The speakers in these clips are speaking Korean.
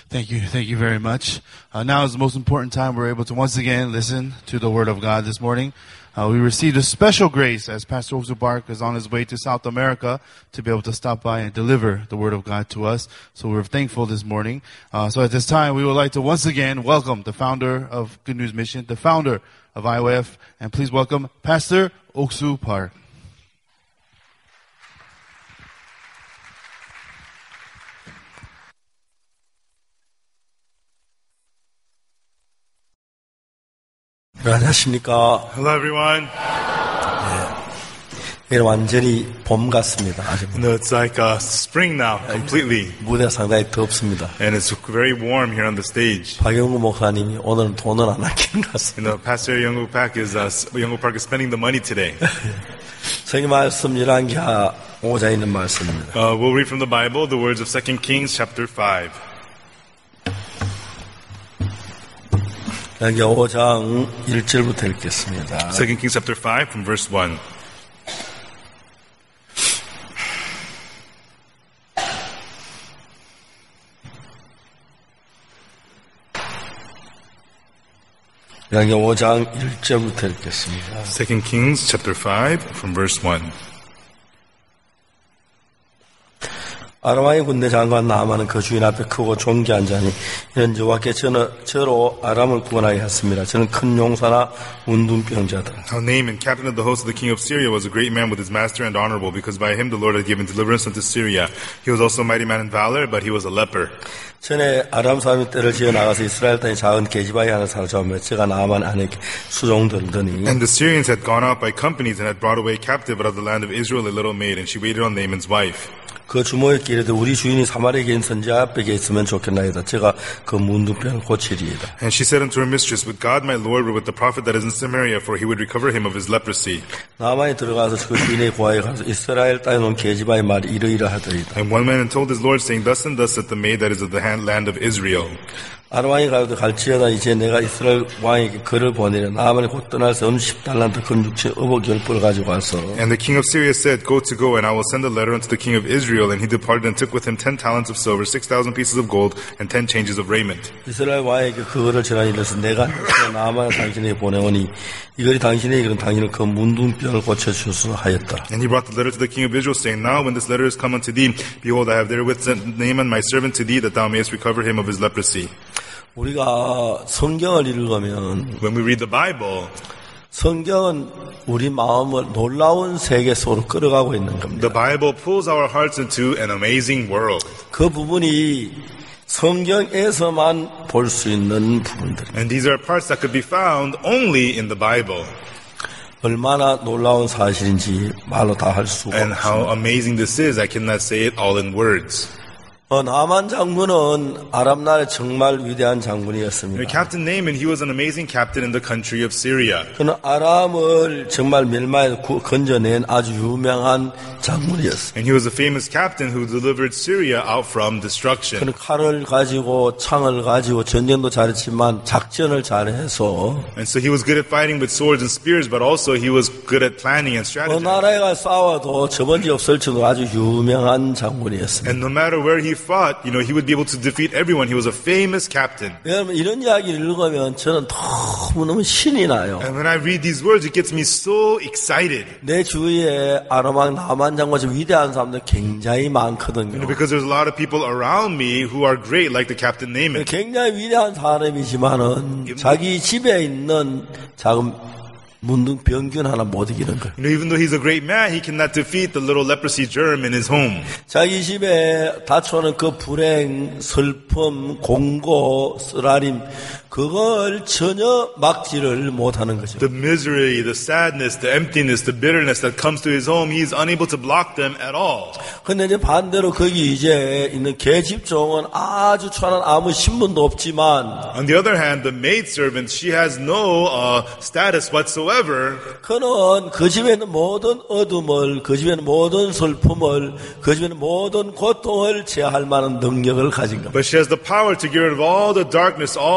Thank you very much. Now is the most important time we're able to once again listen to the Word of God this morning. We received a special grace as Pastor Oksu Park is on his way to South America to be able to stop by and deliver the Word of God to us. So we're thankful this morning. So at this time, we would like to once again welcome the founder of Good News Mission, the founder of IOF, and please welcome Pastor Oksu Park. 안녕하십니까. Hello, everyone. 예, 완전히 봄 같습니다. 아주. No, it's like spring now, completely. 무대가 상당히 덥습니다. And it's very warm here on the stage. 박영구 목사님이 오늘은 돈을 안 아끼는 것 같습니다. Pastor Youngwook Park is spending the money today. 성경 말씀 열왕기하 5장에 있는 말씀입니다. We'll read from the Bible the words of 2 Kings chapter 5. 열왕기하 5장 1절부터 읽겠습니다. 2 Kings chapter 5 from verse 1. 열왕기하 5장 1절부터 읽겠습니다. 2 Kings chapter 5 from verse 1. 아람 왕의 군대 장관 나아만은 그 주인 앞에 크고 존귀한 자니 이는 여호와께 저로 아람을 구원하게 했습니다. 저는 큰 용사나 문둥병자다. Now Naaman, captain of the host of the king of Syria, was a great man with his master and honorable, because by him the Lord had given deliverance unto Syria. He was also a mighty man in valor, but he was a leper. 전에 아람 사람이 떼를 지어 나가서 이스라엘 땅의 작은 게지바에 하나 사로잡으며 제가 나아만 아내에게 수종들더니 And the Syrians had gone out by companies and had brought away captive out of the land of Israel a little maid, and she waited on Naaman's wife. 그 주모에게 이르되 우리 주인이 사마리아에 계신 선지자 앞에 있으면 좋겠나이다. 제가 그 문둥병을 고치리이다. And she said unto her mistress, Would God my Lord were with the prophet that is in Samaria, for he would recover him of his leprosy. 나만이 들어가서 그 주인의 고아에 가서 이스라엘 땅에 놓은 게지바의 말이 이러이러하더이다. And one man told his Lord, saying, Thus and thus saith the maid that is of the land of Israel. 아람 왕이 가로되 갈지어다 이제 내가 이스라엘 왕에게 글을 보내려 나만이 곧 떠날새 은 10달란트 금6천 어복 10뿔을 가지고 와서 And the king of Syria said, Go, and I will send a letter unto the king of Israel. And he departed and took with him 10 talents of silver, 6,000 pieces of gold, and 10 changes of raiment. 이스라엘 왕에게 그 글을 전하니 이르서 내가 나만을 당신에게 보내오니 이 글이 당신의 이건 당신은 그 문둥병을 고쳐주소서 하였다. And he brought the letter to the king of Israel, saying, Now when this letter is come unto thee, behold, I have therewith sent Naaman my servant to thee, that thou mayest recover him of his leprosy. 우리가 성경을 읽으면 When we read the Bible, 성경은 우리 마음을 놀라운 세계 속으로 끌어가고 있는 겁니다. The Bible pulls our hearts into an amazing world. 그 부분이 성경에서만 볼 수 있는 부분들. And these are parts that could be found only in the Bible. 얼마나 놀라운 사실인지 말로 다 할 수가 And how 없습니다. amazing this is, I cannot say it all in words. 나만 장군은 아람 나라의 정말 위대한 장군이었습니다. Captain Naaman, he was an amazing captain in the country of Syria. 그는 아람을 정말 멸망에서 건져낸 아주 유명한 장군이었습니다. And he was a famous captain who delivered Syria out from destruction. 그는 칼을 가지고 창을 가지고 전쟁도 잘했지만 작전을 잘해서 And so he was good at fighting with swords and spears, but also he was good at planning and strategizing. 나라에 가 싸워도 저번지 없을 정도로 아주 유명한 장군이었습니다. And no matter where he fought, he would be able to defeat everyone. He was a famous captain. 여러분 이런 이야기를 읽으면 저는 너무너무 신이 나요. And when I read these words, it gets me so excited. 내 주위에 아람 왕 나만 장군처럼 위대한 사람들 굉장히 많거든요. Because there's a lot of people around me who are great, like the Captain Naaman. 굉장히 위대한 사람이지만은 자기 집에 있는 작은 문둥병균 하나 못 이기는 거예요. Even though he's a great man, he cannot defeat the little leprosy germ in his home. 자기 집에 닥쳐오는 그 불행, 슬픔, 공고, 쓰라림 그걸 전혀 막지를 못하는 거죠. The misery, the sadness, the emptiness, the bitterness that comes to his home, he's unable to block them at all. 근데 이제 반대로 거기 이제 있는 계집종은 아주 천한 아무 신분도 없지만 On the other hand, the maidservant, she has no status whatsoever. 그는 그 집에 있는 모든 어둠을, 그 집에 있는 모든 슬픔을, 그 집에 있는 모든 고통을 제어할 만한 능력을 가진 겁니다. But she has the power to get rid of all the darkness, all the sadness,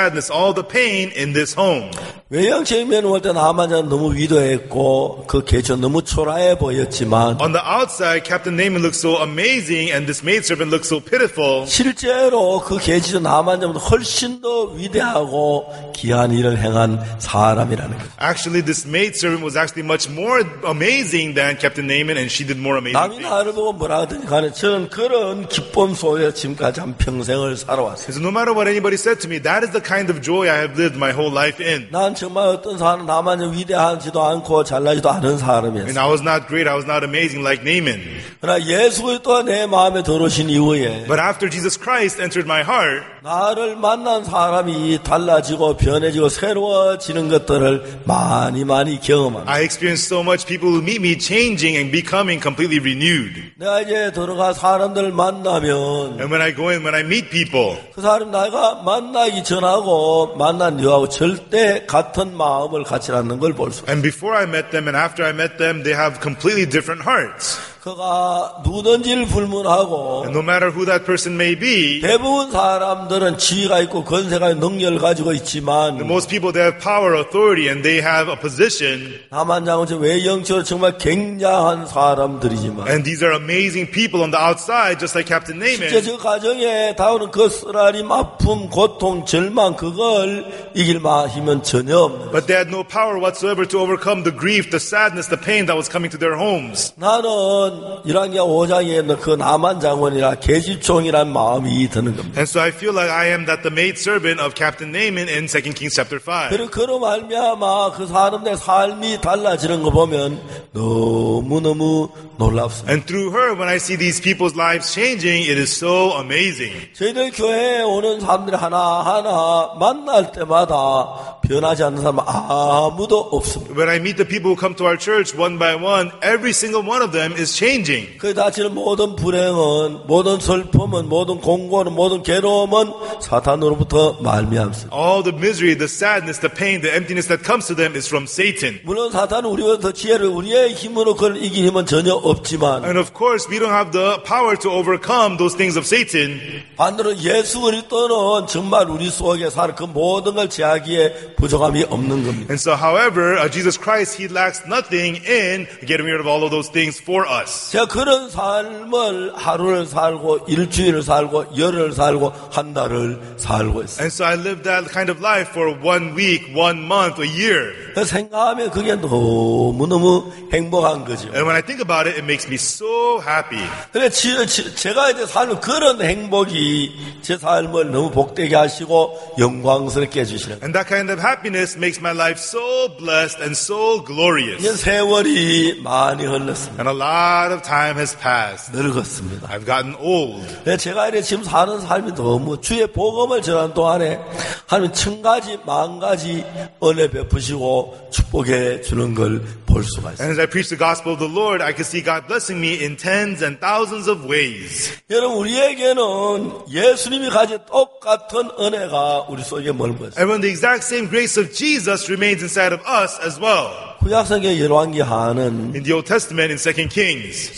sadness, all the pain in this home. 외형적이면 볼 때 나만은 너무 위대했고 그 계절 너무 초라해 보였지만 On the outside, Captain Naaman looked so amazing and this maidservant looked so pitiful. 실제로 그 계절 나만보다 훨씬 더 위대하고 귀한 일을 행한 사람이라는 거죠. Actually, this maidservant was actually much more amazing than Captain Naaman, and she did more amazing 남이 things. 나를 보고 뭐라 하든지 간에 저는 그런 기쁨 속에 지금까지 한 평생을 살아왔어요. So no matter what anybody said to me, that is the kind of joy I have lived my whole life in. 난 정말 어떤 사람 나만 위대하지도 않고 잘나지도 않은 And 사람이었어요. I was not great, I was not amazing like Naaman. 그러나 예수 그리스도가 내 마음에 들어오신 이후에 But after Jesus Christ entered my heart, 나를 만난 사람이 달라지고 변해지고 새로워지는 것들을 많이 경험합니다. I experienced so much people who meet me changing and becoming completely renewed. 내가 이제 들어가 사람들을 만나면 And when I go in, when I meet people, 그 사람 내가 만나기 전하고 만난 뒤하고 절대 같은 마음을 같이 않는 걸 볼 수 있어요. and before I met them and after I met them, they have completely different hearts. 그가 누구든지를 불문하고 And no matter who that person may be, 대부분 사람들은 지위가 있고 권세가 능력을 가지고 있지만 most people, they have power, authority, and they have a position. 다만 장은 외형적으로 정말 굉장한 사람들이지만 And these are amazing people on the outside, just like Captain 실제 Naaman. 저 가정에 다오는 그 쓰라림, 아픔, 고통, 절망 그걸 이길 힘은 전혀 없는 But they had no power whatsoever to overcome the grief, the sadness, the pain that was coming to their homes. 나는 1학년 5장에 있는 그 나만 장원이라 계집종이란 마음이 드는 겁니다. And so I feel like I am that the maidservant of Captain Naaman in 2 Kings chapter 5. 그리고 그로 말미암아 그 사람들의 삶이 달라지는 거 보면 너무너무 놀랍습니다. And through her, when I see these people's lives changing, it is so amazing. 저희들 교회에 오는 사람들이 하나하나 만날 때마다 변하지 않는 사람은 아무도 없습니다. When I meet the people who come to our church one by one, every single one of them is changing. 그 다치는 모든 불행은, 모든 슬픔은, 모든 공고는, 모든 괴로움은 사탄으로부터 말미암습니다. All the misery, the sadness, the pain, the emptiness that comes to them is from Satan. 물론 사탄은 우리보다 더 지혜를 우리의 힘으로 그걸 이길 힘은 전혀 없지만 And of course, we don't have the power to overcome those things of Satan. 반대로 예수 그리스도는 정말 우리 속에 사는 그 모든 걸 제하기에 부족함이 없는 겁니다. And so, however, Jesus Christ, He lacks nothing in getting rid of all of those things for us. 제가 그런 삶을 하루를 살고 일주일을 살고 열흘을 살고 한 달을 살고 있어요. And so I lived that kind of life for 1 week, 1 month, a year. 생각하면 그게 너무너무 행복한 거죠. And when I think about it, it makes me so happy. 근데 제가 이제 살는 그런 행복이 제 삶을 너무 복되게 하시고 영광스럽게 해주시는 거예요. And that kind of happiness makes my life so blessed and so glorious. 이제 세월이 많이 흘렀습니다. And a lot of time has passed. 늙었습니다. I've gotten old. 제가 이렇게 지금 사는 삶이 너무 주의 복음을 전하는 동안에 하나님 1000가지, 10,000가지 은혜 베푸시고 축복해 주는 걸 볼 수가 있어요. And as I preach the gospel of the Lord, I can see God blessing me in tens and thousands of ways. 여러분 우리에게는 예수님이 가진 똑같은 은혜가 우리 속에 머물고 있어요. And when the exact same grace of Jesus remains inside of us as well. 구약성경 열왕기하는 In the Old Testament, in 2 Kings,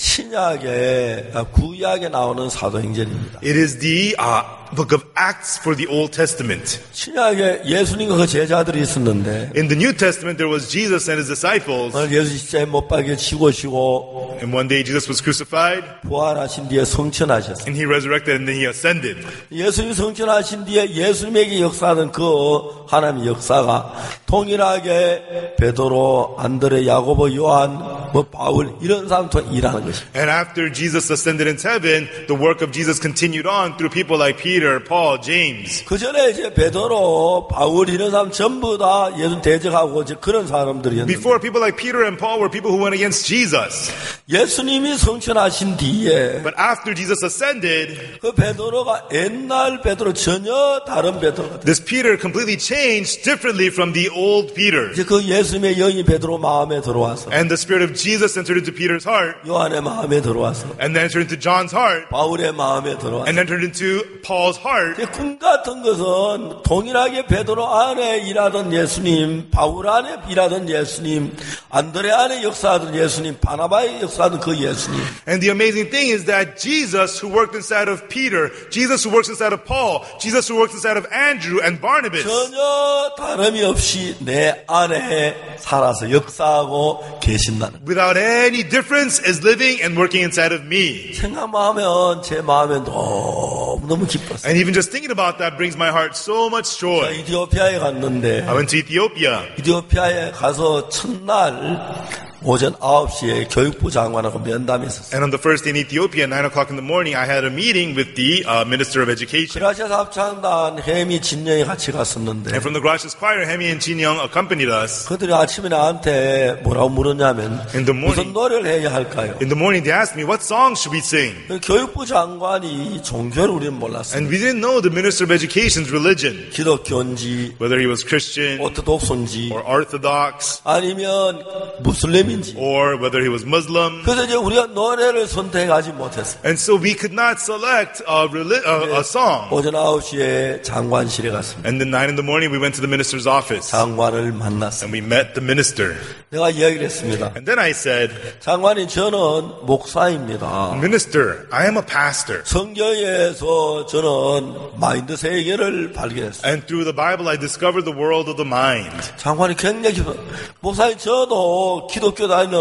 신약에 구약에 나오는 사도행전입니다. it is the book of Acts for the Old Testament. 신약에 예수님과 그 제자들이 있었는데 In the New Testament, there was Jesus and his disciples. 오늘 예수 십자가에 못 박혀 죽으시고 And one day Jesus was crucified, 부활하신 뒤에 성천하셨어요. and he resurrected, and then he ascended. 예수님이 성천하신 뒤에 예수님에게 역사하는 그 하나님의 역사가 동일하게 베드로, 안드레, 야고보, 요한, 바울 이런 사람도 일하는 것입니다. And after Jesus ascended into heaven, the work of Jesus continued on through people like Peter, Paul, James. 그 전에 이제 베드로, 바울 이런 사람 전부 다 예수 대적하고 이제 그런 사람들이었는데 Before, people like Peter and Paul were people who went against Jesus. 예수님이 성천하신 뒤에 But after Jesus ascended, 그 베드로가 옛날 베드로 전혀 다른 베드로가 됐어요. this Peter completely changed differently from the old Peter. 이제 그 예수님의 영이 베드로 마음에 들어와서 And the spirit of Jesus entered into Peter's heart, 요한의 마음에 들어와서 and then entered into John's heart, 바울의 마음에 들어와서 and entered into Paul's Paul's heart. 꿈 같은 것은 동일하게 베드로 안에 일하던 예수님, 바울 안에 일하던 예수님, 안드레 안에 역사하던 예수님, 바나바의 역사하던 그 예수님. And the amazing thing is that Jesus, who worked inside of Peter, Jesus, who works inside of Paul, Jesus, who works inside of Andrew and Barnabas, 전혀 다름이 없이 내 안에 살아서 역사하고 계신다는. without any difference, is living and working inside of me. 생각만 하면 제 마음에 너무 기뻤어요. And even just thinking about that brings my heart so much joy. 이디오피아에 갔는데 I went to Ethiopia. 이디오피아에 가서 첫날 오전 9시에 교육부 장관하고 면담했었어요. And on the first day in Ethiopia, at 9 o'clock in the morning, I had a meeting with the Minister of Education. 그라시아스 합창단 혜미 진영이 같이 갔었는데 And from the Gracious Choir, Hemi and Jin Young accompanied us. 그들이 아침에 나한테 뭐라고 물었냐면 In the morning, 무슨 노래를 해야 할까요? in the morning, they asked me, what song should we sing? 교육부 장관이 종교를 우리는 몰랐어요. And we didn't know the Minister of Education's religion, 기독교인지 whether he was Christian 오토독스인지 or Orthodox 아니면 무슬림인지 or whether he was Muslim. 그래서 이제 우리가 노래를 선택하지 못했어요. And so we could not select a song. 오전 9시에 장관실에 갔습니다. And then 9 in the morning, we went to the minister's office 장관을 만났어요. and we met the minister. 내가 이야기를 했습니다. And then I said, 장관님 저는 목사입니다. Minister, I am a pastor. 성경에서 저는 마인드 세계를 발견했어요. And through the Bible, I discovered the world of the mind. 장관이 굉장히 기뻐. 목사님 저도 기독교 다니는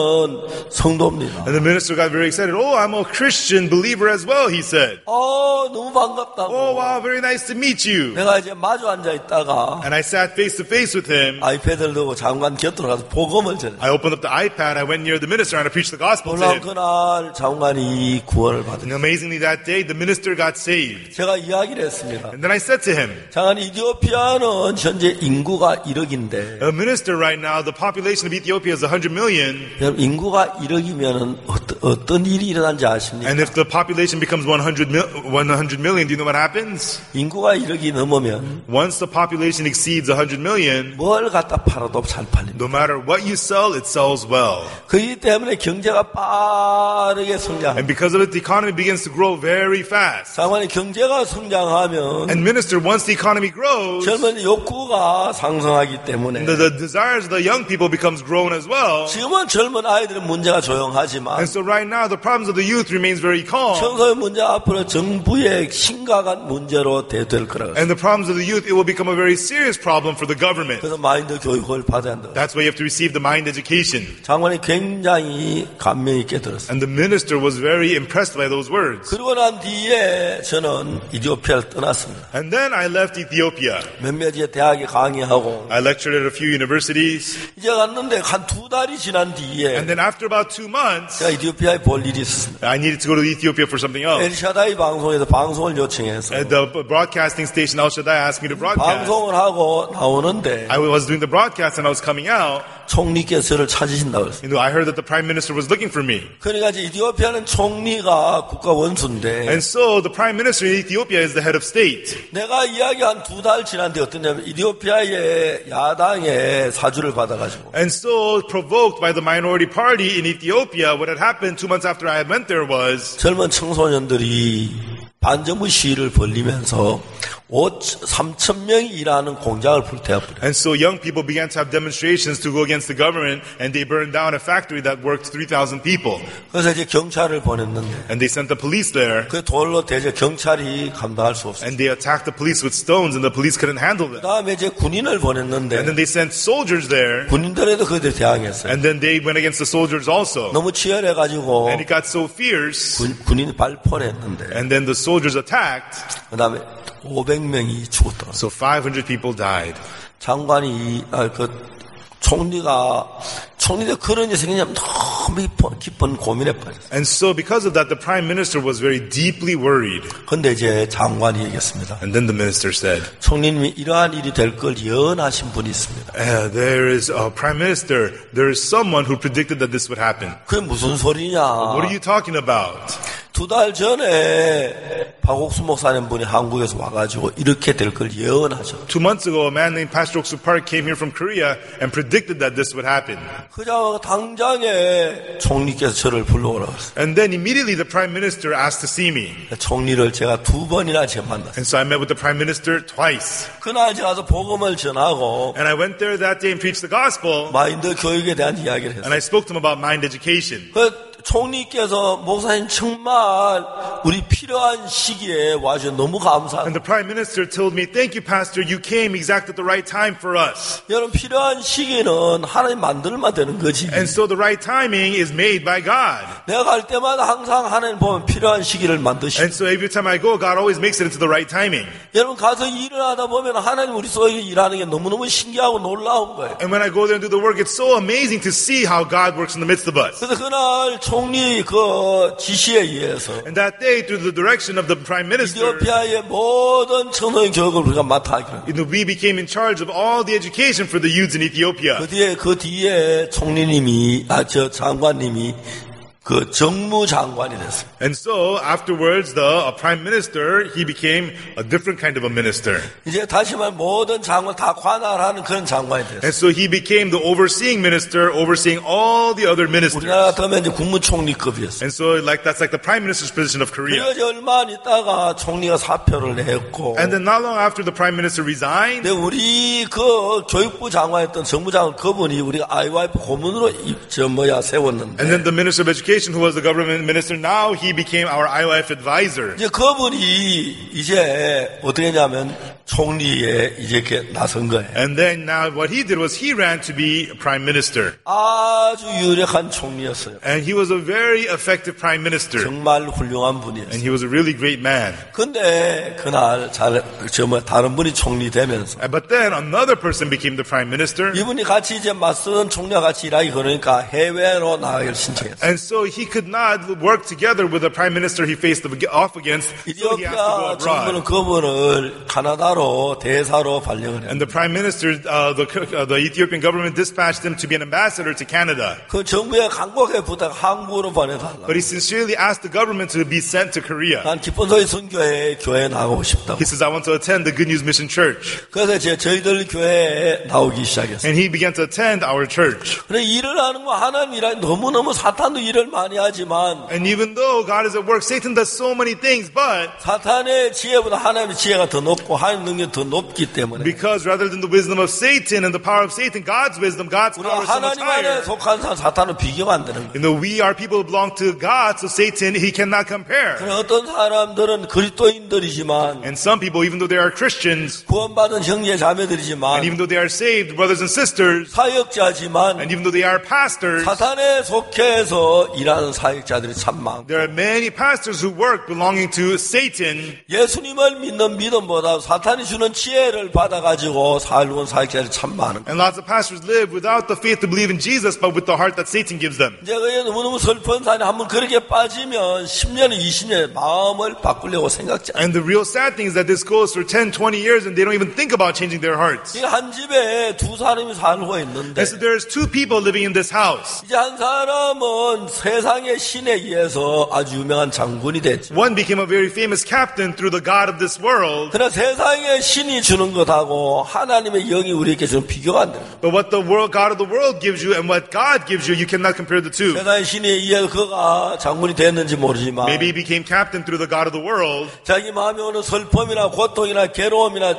성도입니다. And the minister got very excited. Oh, I'm a Christian believer as well, he said. 너무 반갑다고. Oh, wow, very nice to meet you. 내가 이제 마주 앉아 있다가 And I sat face to face with him. 아이패드를 들고 장관 곁으로 가서 복음을 전해. I opened up the iPad, I went near the minister and I preached the gospel to 놀라운 him. 그날 장관이 구원을 받았어요. And amazingly that day, the minister got saved. 제가 이야기를 했습니다. And then I said to him, 장관 이디오피아는 현재 인구가 1억인데 Minister, right now, the population of Ethiopia is 100 million. 여러분 인구가 1억이면 어떤 일이 일어난지 아십니까? And if the population becomes 100 million, do you know what happens? 인구가 1억이 넘으면 Once the population exceeds 100 million, 뭘 갖다 팔아도 잘 팔립니다. no matter what you sell, it sells well. 그렇기 때문에 경제가 빠르게 성장합니다. And because of it, the economy begins to grow very fast. 장관이 경제가 성장하면 And minister, once the economy grows, 젊은 욕구가 상승하기 때문에 the desires of the young people becomes grown as well. 지금은 젊은 아이들은 문제가 조용하지만 And so right now, the problems of the youth remains very calm. 청소년 문제 앞으로 정부의 심각한 문제로 대될 거라고. And the problems of the youth, it will become a very serious problem for the government. 그래서 마인드 교육을 받아야 한다. That's why you have to receive the mind education. 장관이 굉장히 감명 있게 들었어요. And the minister was very impressed by those words. 그러고 난 뒤에 저는 이디오피아를 떠났습니다. And then I left Ethiopia. 몇몇의 대학에 강의하고 I lectured at a few universities. 이제 갔는데 한 2달이 지난 뒤에 And then after about 2 months, 제가 이디오피아에 볼 일이 있었습니다. I needed to go to Ethiopia for something else. 엘샤다이 방송에서 방송을 요청해서 At the broadcasting station, Al Shaddai asked me to broadcast. 방송을 하고 나오는데 I was doing the broadcast and I was coming out. 총리께서 저를 찾으신다고 했어요. I heard that the prime minister was looking for me. 그러니까 이제 이디오피아는 총리가 국가 원수인데 And so the prime minister in Ethiopia is the head of state. 내가 이야기 한 2달 지난 뒤에 어떠냐면 이디오피아의 야당의 사주를 받아가지고 And so provoked by the minority party in Ethiopia, what had happened 2 months after I went there was 젊은 청소년들이 반정부 시위를 벌리면서 3,000명이 일하는 공장을 불태워버려요. and so young people began to have demonstrations to go against the government and they burned down a factory that worked 3,000 people. 그래서 이제 경찰을 보냈는데 And they sent the police there 그 돌로 대제 경찰이 감당할 수 없어요. and they attacked the police with stones and the police couldn't handle 그 them. 다음에 이제 군인을 And 보냈는데 then they sent soldiers there 군인들에도 그들이 대항했어요. and then they went against the soldiers also. 너무 치열해가지고 And it got so fierce 군인이 발포를 했는데 and then the soldiers attacked. 그 다음에 500명이 죽었더라고요. So 500 people died. 장관이 총리도 그런 일이 생기냐면 너무 깊은 고민에 빠졌어요. And so because of that, the prime minister was very deeply worried. 근데 이제 장관이 얘기했습니다. And then the minister said, 총리님이 이러한 일이 될 걸 예언하신 분이 있습니다. there is a prime minister. There is someone who predicted that this would happen. 그게 무슨 소리냐? What are you talking about? 2달 전에 박옥수 목사님 분이 한국에서 와가지고 이렇게 될 걸 예언하죠. 2 months ago, a man named Pastor Oksu Park came here from Korea and predicted that this would happen. 그냥 당장에 총리께서 저를 불러오라고 했어요. And then immediately the Prime Minister asked to see me. 총리를 제가 2번이나 제가 만났어요. And so I met with the Prime Minister twice. 그날 제가 가서 복음을 전하고 And I went there that day and preached the gospel. 마인드 교육에 대한 이야기를 And I 했어요. spoke to him about mind education. 총리께서 목사님 정말 우리 필요한 시기에 와주셔서 너무 감사합니다. And the Prime Minister told me, thank you, Pastor, you came exactly at the right time for us. 여러분 필요한 시기는 하나님 만들면 되는 거지. And so the right timing is made by God. 내가 갈 때마다 항상 하나님 보면 필요한 시기를 만드시고. And so every time I go, God always makes it into the right timing. 여러분 가서 일을 하다 보면 하나님 우리 속에 일하는 게 너무너무 신기하고 놀라운 거예요. And when I go there and do the work, it's so amazing to see how God works in the midst of us. 그래서 그날 총리 그 지시에 의해서 And that day, through the direction of the Prime Minister, 이디오피아의 모든 청소년 교육을 우리가 맡아하기로. we became in charge of all the education for the youths in Ethiopia. 그 뒤에 총리님이 장관님이 그 정무장관이 됐어요. And so afterwards, the Prime Minister, he became a different kind of a minister. 이제 다시 말 모든 장관 다 관할하는 그런 장관이 됐어요. And so he became the overseeing minister, overseeing all the other ministers. 우리나라 같으면 이제 국무총리급이었어요. And so that's like the Prime Minister's position of Korea. 그래서 얼마 안 있다가 총리가 사표를 냈고. And then not long after the Prime Minister resigned. 근데 우리 그 교육부 장관이었던 정무장관 그분이 우리가 IYF 고문으로 세웠는데. And then the Minister of Education, who was the government minister, now he became our IOF advisor. 이제 그분이 이제 어떻게 했냐면 총리에 이제 이렇게 나선 거예요. And then now what he did was he ran to be prime minister. 아주 유력한 총리였어요. And he was a very effective prime minister. 정말 훌륭한 And 분이었어요. he was a really great man. 근데 그날 다른 분이 총리 되면서 But then another person became the prime minister. 이분이 같이 이제 맞선 총리와 같이 일하기 그러니까 해외로 나가기를 신청했어요. And so he could not work together with the prime minister he faced off against. So he had to go 이디오피아 정부는 abroad. 그분을 카나다로 대사로 발령을 했어요. And the prime minister, the Ethiopian government dispatched him to be an ambassador to Canada. 그 정부에 간곡하게 부탁 한국으로 보내달라. But he sincerely asked the government to be sent to Korea. 난 기쁜 소리 선교회 교회에 나가고 싶다고. He says, I want to attend the Good News Mission Church. 그래서 저희들 교회에 나오기 시작했어요. And he began to attend our church. 그래 일을 하는 거 하나님 일하니 너무너무 사탄도 일을 많이 하지만 And even though God is at work, Satan does so many things, but 사탄의 지혜보다 하나님의 지혜가 더 높고 하나님 능력이 더 높기 때문에 because rather than the wisdom of Satan and the power of Satan, God's wisdom, God's 우리가 power is so much 하나님 안에 higher. 속한 사탄은 비교가 안 되는 거예요. You know, we are people who belong to God, so Satan, he cannot compare. 그래 어떤 사람들은 그리스도인들이지만 And some people, even though they are Christians, 구원받은 형제 and 자매들이지만 even though they are saved, brothers and sisters, 사역자지만 and even though they are pastors, 사탄에 속해서 일하는 사역자들이 참 많고 there are many pastors who work belonging to Satan. 예수님을 믿는 믿음보다 사탄이 주는 지혜를 받아가지고 살고 온 사역자들이 참 많은 거예요. And lots of pastors live without the faith to believe in Jesus, but with the heart that Satan gives them. 이제 그게 너무너무 슬픈 사람이 한번 그렇게 빠지면 10년, 20년 마음을 바꾸려고 생각지 않아요. And the real sad thing is that this goes for 10, 20 years and they don't even think about changing their hearts. 한 집에 두 사람이 살고 있는데 And so there's two people living in this house. 이제 한 사람은 세상의 신에 의해서 아주 유명한 장군이 됐죠. One became a very famous captain through the God of this world. 그러나 세상의 신이 주는 것하고 하나님의 영이 우리에게 주는 비교가 안 돼요. But what the world, God of the world gives you and what God gives you, you cannot compare the two. 세상의 신에 의해서 그가 장군이 됐는지 모르지만 Maybe he became captain through the God of the world. 자기 마음에 오는 슬픔이나 고통이나 괴로움이나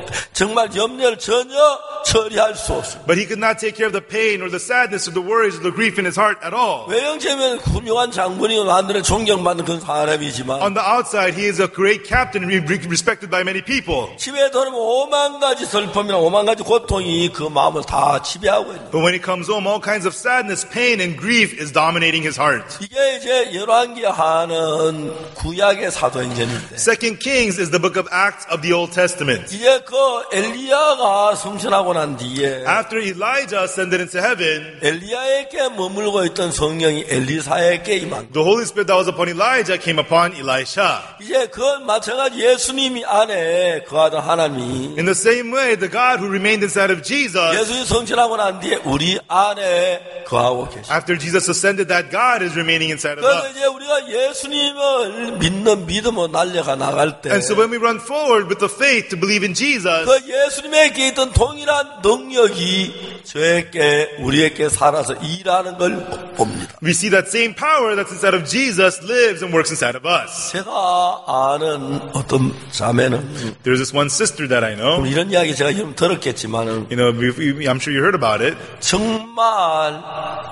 정말 염려를 전혀 처리할 수 없어요. But he could not take care of the pain or the sadness or the worries or the grief in his heart at all. 외형체면 훌륭한 장군이고 사람들은 존경받는 그런 사람이지만 On the outside, he is a great captain and respected by many people. 집에 들어오면 오만 가지 슬픔이나 오만 가지 고통이 그 마음을 다 지배하고 있는 거예요. But when he comes home, all kinds of sadness, pain, and grief is dominating his heart. 이게 이제 열왕기하 하는 구약의 사도행전인데 2 Kings is the book of Acts of the Old Testament. 이제 그 엘리야가 승천하고 난 뒤에 After Elijah ascended into heaven, 엘리야에게 머물고 있던 성령이 엘리사에게 임한. the Holy Spirit that was upon Elijah came upon Elisha. 이제 그건 마찬가지 예수님이 안에 거하던 하나님이 In the same way, the God who remained inside of Jesus, 예수님 성취하고 난 뒤에 우리 안에 거하고 계십니다. after Jesus ascended, that God is remaining inside of 그래서 us. 이제 우리가 예수님을 믿는 믿음으로 날려가 나갈 때 And so when we run forward with the faith to believe in Jesus, 그 예수님에게 있던 동일한 능력이 저에게 우리에게 살아서 일하는 걸 봅니다. we see that same power that's inside of Jesus lives and works inside of us. 제가 아는 어떤 자매는 There's this one sister that I know. 이런 이야기 제가 좀 들었겠지만은 You know, I'm sure you heard about it. 정말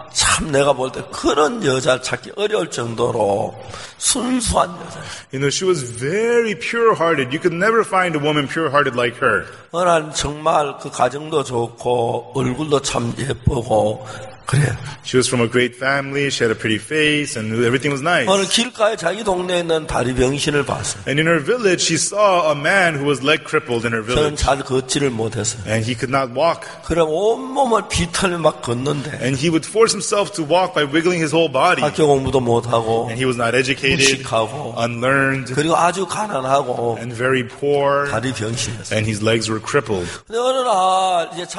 참 내가 볼 때 그런 여자를 찾기 어려울 정도로 순수한 여자. You know, she was very pure-hearted. You could never find a woman pure-hearted like her. 어느 날 정말 그 가정도 좋고 얼굴도 참 예쁘고 그래요. She was from a great family. She had a pretty face, and everything was nice. 어느 길가에 자기 동네에 있는 다리 병신을 봤어요. And in her village, she saw a man who was leg crippled in her 저는 village. 잘 걷지를 못했어요. And he could not walk. 그럼 온몸을 비틀며 막 걷는데 And he would force himself to walk by wiggling his whole body. 학교 공부도 못하고 And he was not educated, 무식하고 unlearned, 그리고 아주 가난하고 and very poor. 다리 병신이었어요. And his legs were crippled. 근데 어느 날 이제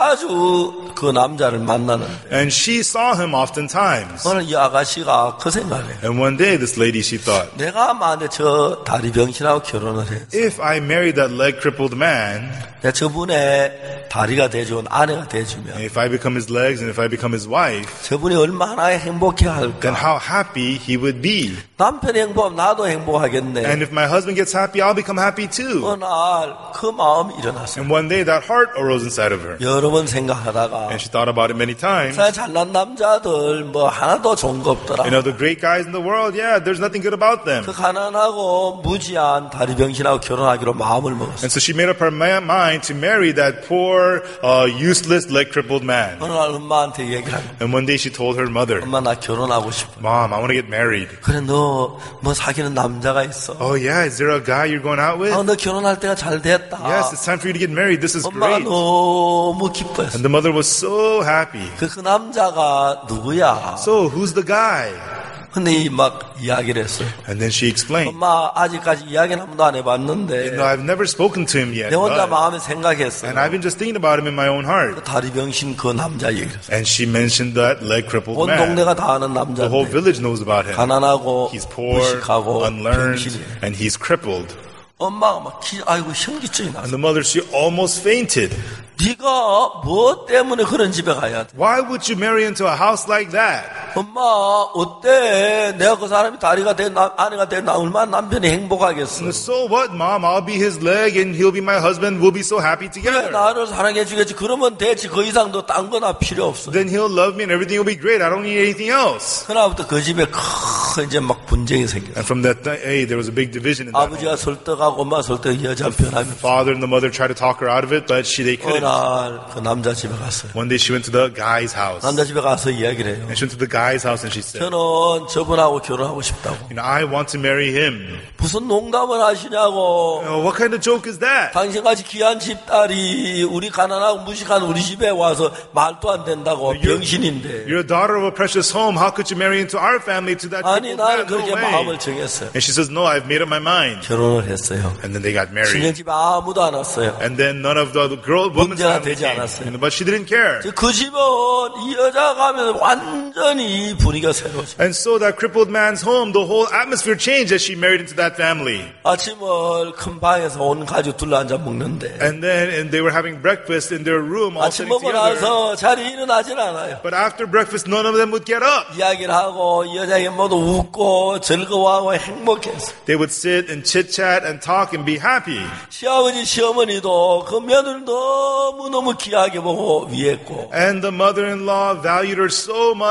자주 그 남자를 만나는데 And she saw him oftentimes. 어느 이 아가씨가 그 생각을 해요. And one day, this lady, she thought, 내가 만약에 저 다리 병신하고 결혼을 해. if I marry that leg crippled man, 내가 저분의 다리가 돼주면 아내가 돼주면 if I become his legs and if I become his wife, 저분이 얼마나 행복해 then 할까. how happy he would be. 남편이 행복하면 나도 행복하겠네. And if my husband gets happy, I'll become happy too. 어느 날 그 마음이 일어났어요. And one day, that heart arose inside of her. 여러 번 생각하다가 And she thought about it many times. 사실 잘난 남자들 뭐 하나도 좋은 거 없더라. You know, the great guys in the world, yeah, there's nothing good about them. 그 가난하고 무지한 다리 병신하고 결혼하기로 마음을 먹었어요. And so she made up her mind to marry that poor, useless, leg-crippled man. 어느 날 엄마한테 얘기를 합니다. And one day she told her mother, 엄마 나 결혼하고 싶어. Mom, I want to get married. 그래 너 뭐 사귀는 남자가 있어. Oh, yeah, is there a guy you're going out with? 너 결혼할 때가 잘 됐다. Yes, it's time for you to get married. This is 엄마가 great. 너무 기뻐했어. And the mother was so happy. 그 남자가 누구야? So, who's the guy? 근데 막 이야기를 했어요. And then she explained, 엄마 아직까지 이야기는 한 번도 안 해봤는데 No, I've never spoken to him yet. 내 혼자 But, 마음에 생각했어요. and I've been just thinking about him in my own heart. 다리 병신 그 남자 얘기를 했어요. And she mentioned that leg-crippled 온 man. 동네가 다 아는 The whole 남자인데 village knows about him. 가난하고 He's poor, 무식하고 unlearned, 병신이에요. and he's crippled. 엄마가 막 아이고 현기증이 났어. And the mother, she almost fainted. 네가 뭐 때문에 그런 집에 가야 돼? Why would you marry into a house like that? 엄마 어때? 내가 그 사람이 다리가 된 아내가 된 얼마나 남편이 행복하겠어. So what, Mom? I'll be his leg and he'll be my husband. We'll be so happy 그래 together. 나를 사랑해 주겠지. 그러면 되지. 그 이상도 딴 거나 필요 없어. Then he'll love me and everything will be great. I don't need anything else. 그날부터 그 집에 큰 이제 막 분쟁이 생겼어. And from that day, there was a big division in that home. 아버지가 설득하고 엄마 설득 여자 변하면 Father and the mother tried to talk her out of it, but they couldn't. 그날 그 남자 집에 갔어요. One day she went to the guy's house. 남자 집에 가서 이야기를 해요. And she went to the guy's house and she said, 저는 저분하고 결혼하고 싶다고. I want to marry him. 무슨 농담을 하시냐고. What kind of joke is that? 당신같이 귀한 집딸이 우리 가난하고 무식한 우리 집에 와서 말도 안 된다고. 병신인데. You're a daughter of a precious home. How could you marry into our family to that 아니 crippled 나는 man? No 그렇게 way. 마음을 정했어요. And she says, no, I've made up my mind. 결혼을 했어요. And then they got married. 친정집에 아무도 안 왔어요. And then none of the girl, woman's 문제가 family 되지 came. 않았어요. But she didn't care. 그 집은 이 여자가 가면 완전히 분위기가 새로워져. And so that crippled man's home, the whole atmosphere changed as she married into that family. 아침을 큰 방에서 온 가족 둘러앉아 먹는데 And they were having breakfast in their room, all 아침 sitting 먹고 together. 나서 자리에 일어나질 않아요. But after breakfast, none of them would get up. 이야기를 하고 이 여자에게 모두 웃고 즐거워하고 행복했어. They would sit and chit-chat and talk and be happy. 시아버지 시어머니도 그 며느리를 너무너무 귀하게 보고 위했고 And the mother-in-law valued her so much and cared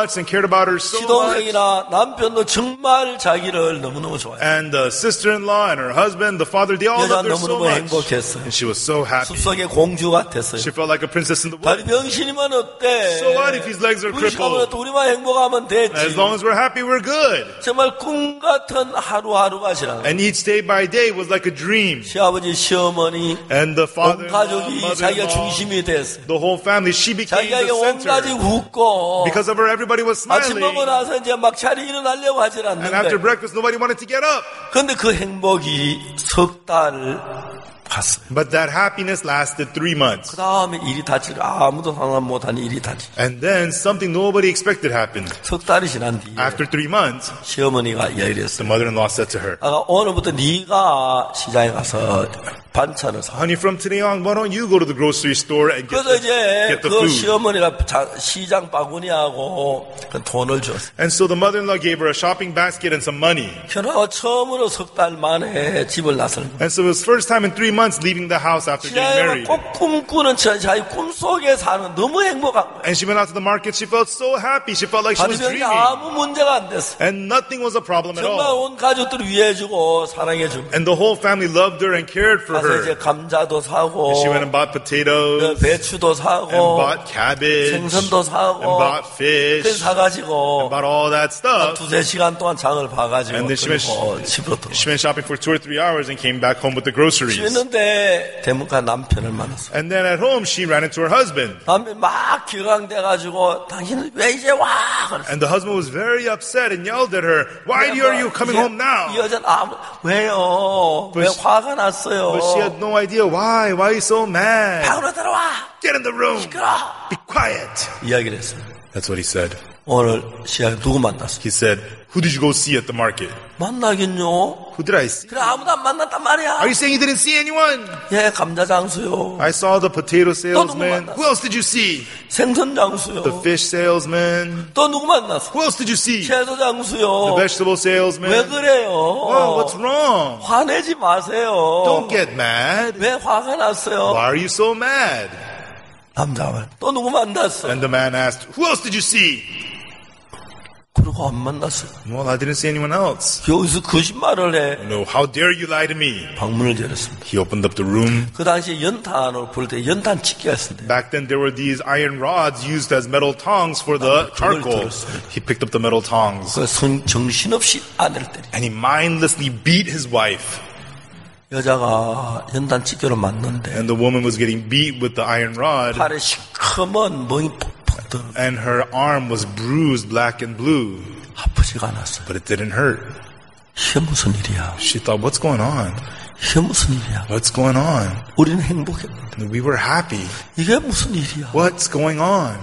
about her so much. 시동생이나 남편도 정말 자기를 너무너무 좋아해요. And the sister-in-law and her husband, the father, they all 여자 loved her so 너무너무 much. 행복했어요. And she was so happy. 숲속의 공주 같았어요. She felt like a princess in the 다리 woods. 병신이면 어때? So what if his legs are crippled? 우리만 행복하면 됐지. As long as we're happy, we're good. 정말 꿈 같은 하루하루가 지나가. And each day by day was like a dream. 시아버지, 시어머니, And the 온 father, 가족이 자기가 mother-in-law, 중심이 됐어요. the whole family, she became 자기가 the 온 가족이 center. 웃고 Because of her, everybody was 아침 먹고 smiling. 나서 이제 막 차려 일어나려고 하질 And after 않는데 breakfast, nobody wanted to get up. 그런데 그 행복이 석 달 갔어요. But that happiness lasted 3 months. 그 다음에 일이 닥칠 아무도 상관 못하는 일이 닥칠. And then something nobody expected happened. 석 달이 지난 뒤에 After 3 months, 시어머니가 이야기를 했어요. the mother-in-law said to her, 오늘부터 네가 시장에 가서 반찬을 사. honey, from today on, why don't you go to the grocery store and 그래서 이제 get the 그 food? 시어머니가 시장 바구니하고 그 돈을 줬어요. And so the mother-in-law gave her a shopping basket and some money. 결혼하고 처음으로 석 달 만에 집을 나서는 거예요. And so it was first time in 3 months leaving the house after getting 시장에 married. 꼭 꿈꾸는 자기 꿈속에 사는 너무 행복한 거예요. And she went out to the market. She felt so happy. She felt like she was 다리병이 dreaming. 아무 문제가 안 됐어요. And nothing was a problem at 정말 all. 온 가족들을 위해주고 사랑해주고 And the whole family loved her and cared for 가서 이제 her. 감자도 사고 She went and bought potatoes 배추도 and 사고 bought cabbage and 생선도 사고 bought 그래서 fish 사가지고 and bought all that stuff. 2-3시간 동안 장을 봐가지고 And then she went- 그리고 집으로 들어와. She went shopping for 2 or 3 hours and came back home with the groceries. 했는데 대문가 남편을 만났어. And then at home, she ran into her husband. 남편 막 기강돼가지고 당신은 왜 이제 와? 그랬어. And the husband was very upset and yelled at her, why are you coming home 이 now? 여자는 왜요? 왜 But 화가 났어요? But she had no idea why. Why are you so mad? 방으로 들어와. Get in the room. 시끄러. Be quiet. 이야기를 했어요. That's what he said. 오늘 시작 누구 만났어? He said, who did you go see at the market? 만나긴요. Who did I see? 그래 아무도 안 만났단 말이야. Are you saying you didn't see anyone? 예, 감자 장수요. I saw the potato salesman. 만났어? Who else did you see? 생선 장수요. The fish salesman. 또 누구 만났어? Who else did you see? 채소 장수요. The vegetable 왜 salesman. 그래요? Oh, what's wrong? 화내지 마세요. Don't get mad. 왜 화가 났어요? Why are you so mad? 남자 말. 또 누구 만났어? And the man asked, who else did you see? 그러고 안 만났어요. Well, I didn't see anyone else. 여기서 거짓말을 해. No, how dare you lie to me? 방문을 열었습니다. He opened up the room. 그 당시에 연탄을 부를 때 연탄 치기가 있었는데 Back then, there were these iron rods used as metal tongs for the charcoal. He picked up the metal tongs 그 정신없이 아내를 때려. and he mindlessly beat his wife. 여자가 연탄 치기로 맞는데 And the woman was getting beat with the iron rod, 팔에 시커먼 멍이 푹푹 들어. and her arm was bruised black and blue, 아프지가 않았어요. but it didn't hurt. 이게 무슨 일이야? She thought, what's going on? 이게 무슨 일이야? What's going on? 우리는 행복했는데 And we were happy. 이게 무슨 일이야? What's going on?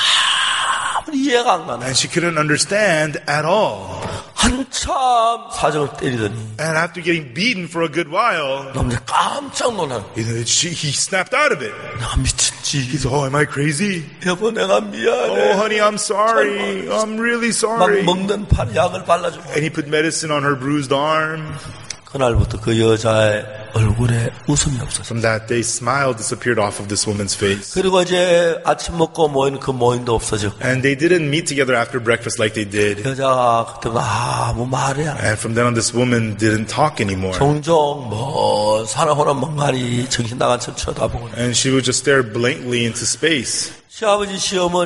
아무리 이해가 안 가네. And she couldn't understand at all. 한참 사정을 때리더니 And after getting beaten for a good while, 남자 깜짝 놀라는 he snapped out of it. 내가 미쳤지. He said, oh, am I crazy? 여보 내가 미안해. Oh, honey, I'm sorry. I'm really 막 sorry. 먹는 팔에 약을 발라주고 And he put medicine on her bruised arm. 그날부터 그 여자의 얼굴에 웃음이 없었어요. From that day, smile disappeared off of this woman's face. 그리고 이제 아침 먹고 모이는 그 모임도 없어졌고 And they didn't meet together after breakfast like they did. 여자가 그때부터 아무 말이 안 해. And from then on, this woman didn't talk anymore. 종종 뭐 사나호나 멍하니 정신 나간 척 쳐다보고 And she would just stare blankly into space. 시아버지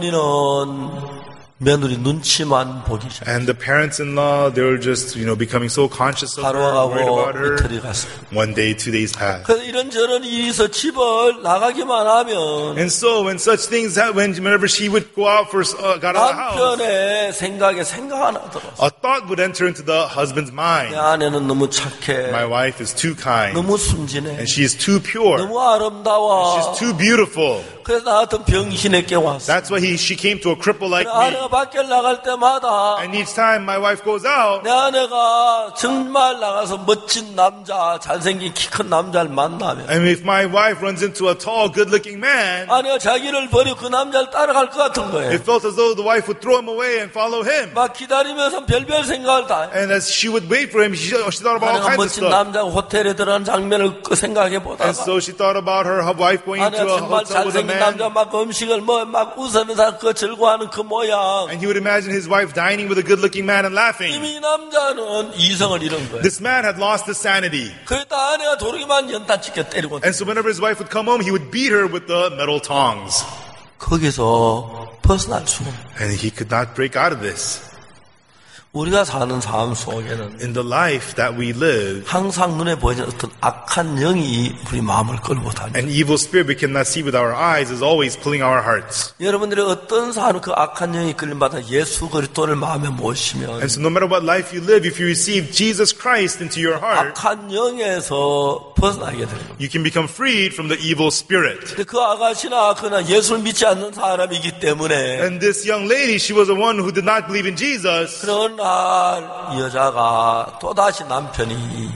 시어머니는 며느리 눈치만 보기 시작. And the parents-in-law, they were just, becoming so conscious of her, worried 하루하고 about her. 이틀이 갔어요. One day, 2 days passed. 그래서 이런저런 일이 있어 집을 나가기만 하면 And so, when such things happened, whenever she would go out got out of the house, 남편의 생각에 생각 하나 들었어. a thought would enter into the husband's 내 mind. 아내는 너무 착해. My wife is too kind. 너무 순진해. And she is too pure. 너무 아름다워. She's too beautiful. 그래서 나 같은 병신에게 왔어. That's why she came to a cripple like me. 아내가 밖에 나갈 때마다 And each time my wife goes out, 내 아내가 정말 나가서 멋진 남자, 잘생긴 키 큰 남자를 만나면 and if my wife runs into a tall, good-looking man, 아내가 자기를 버리고 그 남자를 따라갈 것 같은 거예요. it felt as though the wife would throw him away and follow him. 막 기다리면서 별별 생각을 다 해. And as she would wait for him, she thought about all 아내가 kinds of 멋진 stuff. 남자가 호텔에 들어가는 장면을 생각해 And 보다가 so she thought about her wife going into 아내가 a 정말 hotel with a 잘생긴 man. 남자 막 음식을 막 웃으면서 그 즐거워하는 그 모양 상상. And he would imagine his wife dining with a good-looking man and laughing. 이미 이 남자는 이성을 잃은 거예요. This man had lost his sanity. 그러다 아내가 도르기만 연탄치게 때리고. And so whenever his wife would come home, he would beat her with the metal tongs. 거기서 벗어날 수가 없어요. And he could not break out of this. 우리가 사는 삶 속에는 In the life that we live, 항상 눈에 보이는 어떤 악한 영이 우리 마음을 끌고 다닙니다. an evil spirit we cannot see with our eyes is always pulling our hearts. 여러분들이 어떤 삶 그 악한 영이 끌림받아 예수 그리스도를 마음에 모시면 And so no matter what life you live, if you receive Jesus Christ into your heart, 악한 영에서 벗어나게 됩니다. you can become freed from the evil spirit. 근데 그 아가씨나 그나 예수를 믿지 않는 사람이기 때문에 And this young lady, she was the one who did not believe in Jesus. 그런 날 여자가 또다시 남편이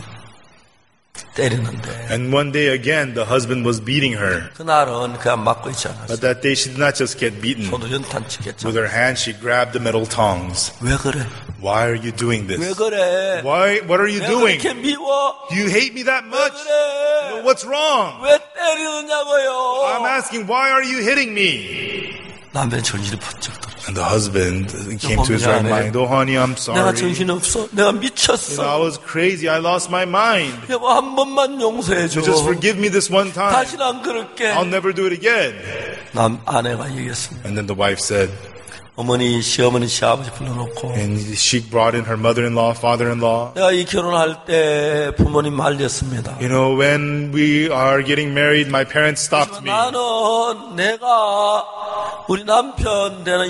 때리는데 And one day again, the husband was beating her. 그날은 그냥 맞고 있지 않았어요. But that day, she did not just get beaten. 손으로 연탄치겠죠. With her hand, she grabbed the metal tongs. 왜 그래? Why are you doing 왜 this? 그래? What are you 내가 doing? 이렇게 미워? Do you hate me that 왜 much? 그래? What's wrong? 왜 때리느냐고요? I'm asking, why are you hitting me? 남편이 정신이 번쩍 들었어. And the husband came to his right mind. Oh, honey, I'm 내가 sorry. 정신이 없어. 내가 I 미쳤어. was crazy. I lost my mind. 여보 한 번만 용서해줘. Just forgive me this one time. 다시는 안 그럴게. I'll never do it again. 아내가 얘기했습니다. And then the wife said, 어머니, 시어머니, 시아버지 불러놓고 and she brought in her mother-in-law, father-in-law. 내가 이 결혼할 때 부모님 말렸습니다. You know, when we are getting married, my parents stopped me. 나는 내가 우리 남편 되는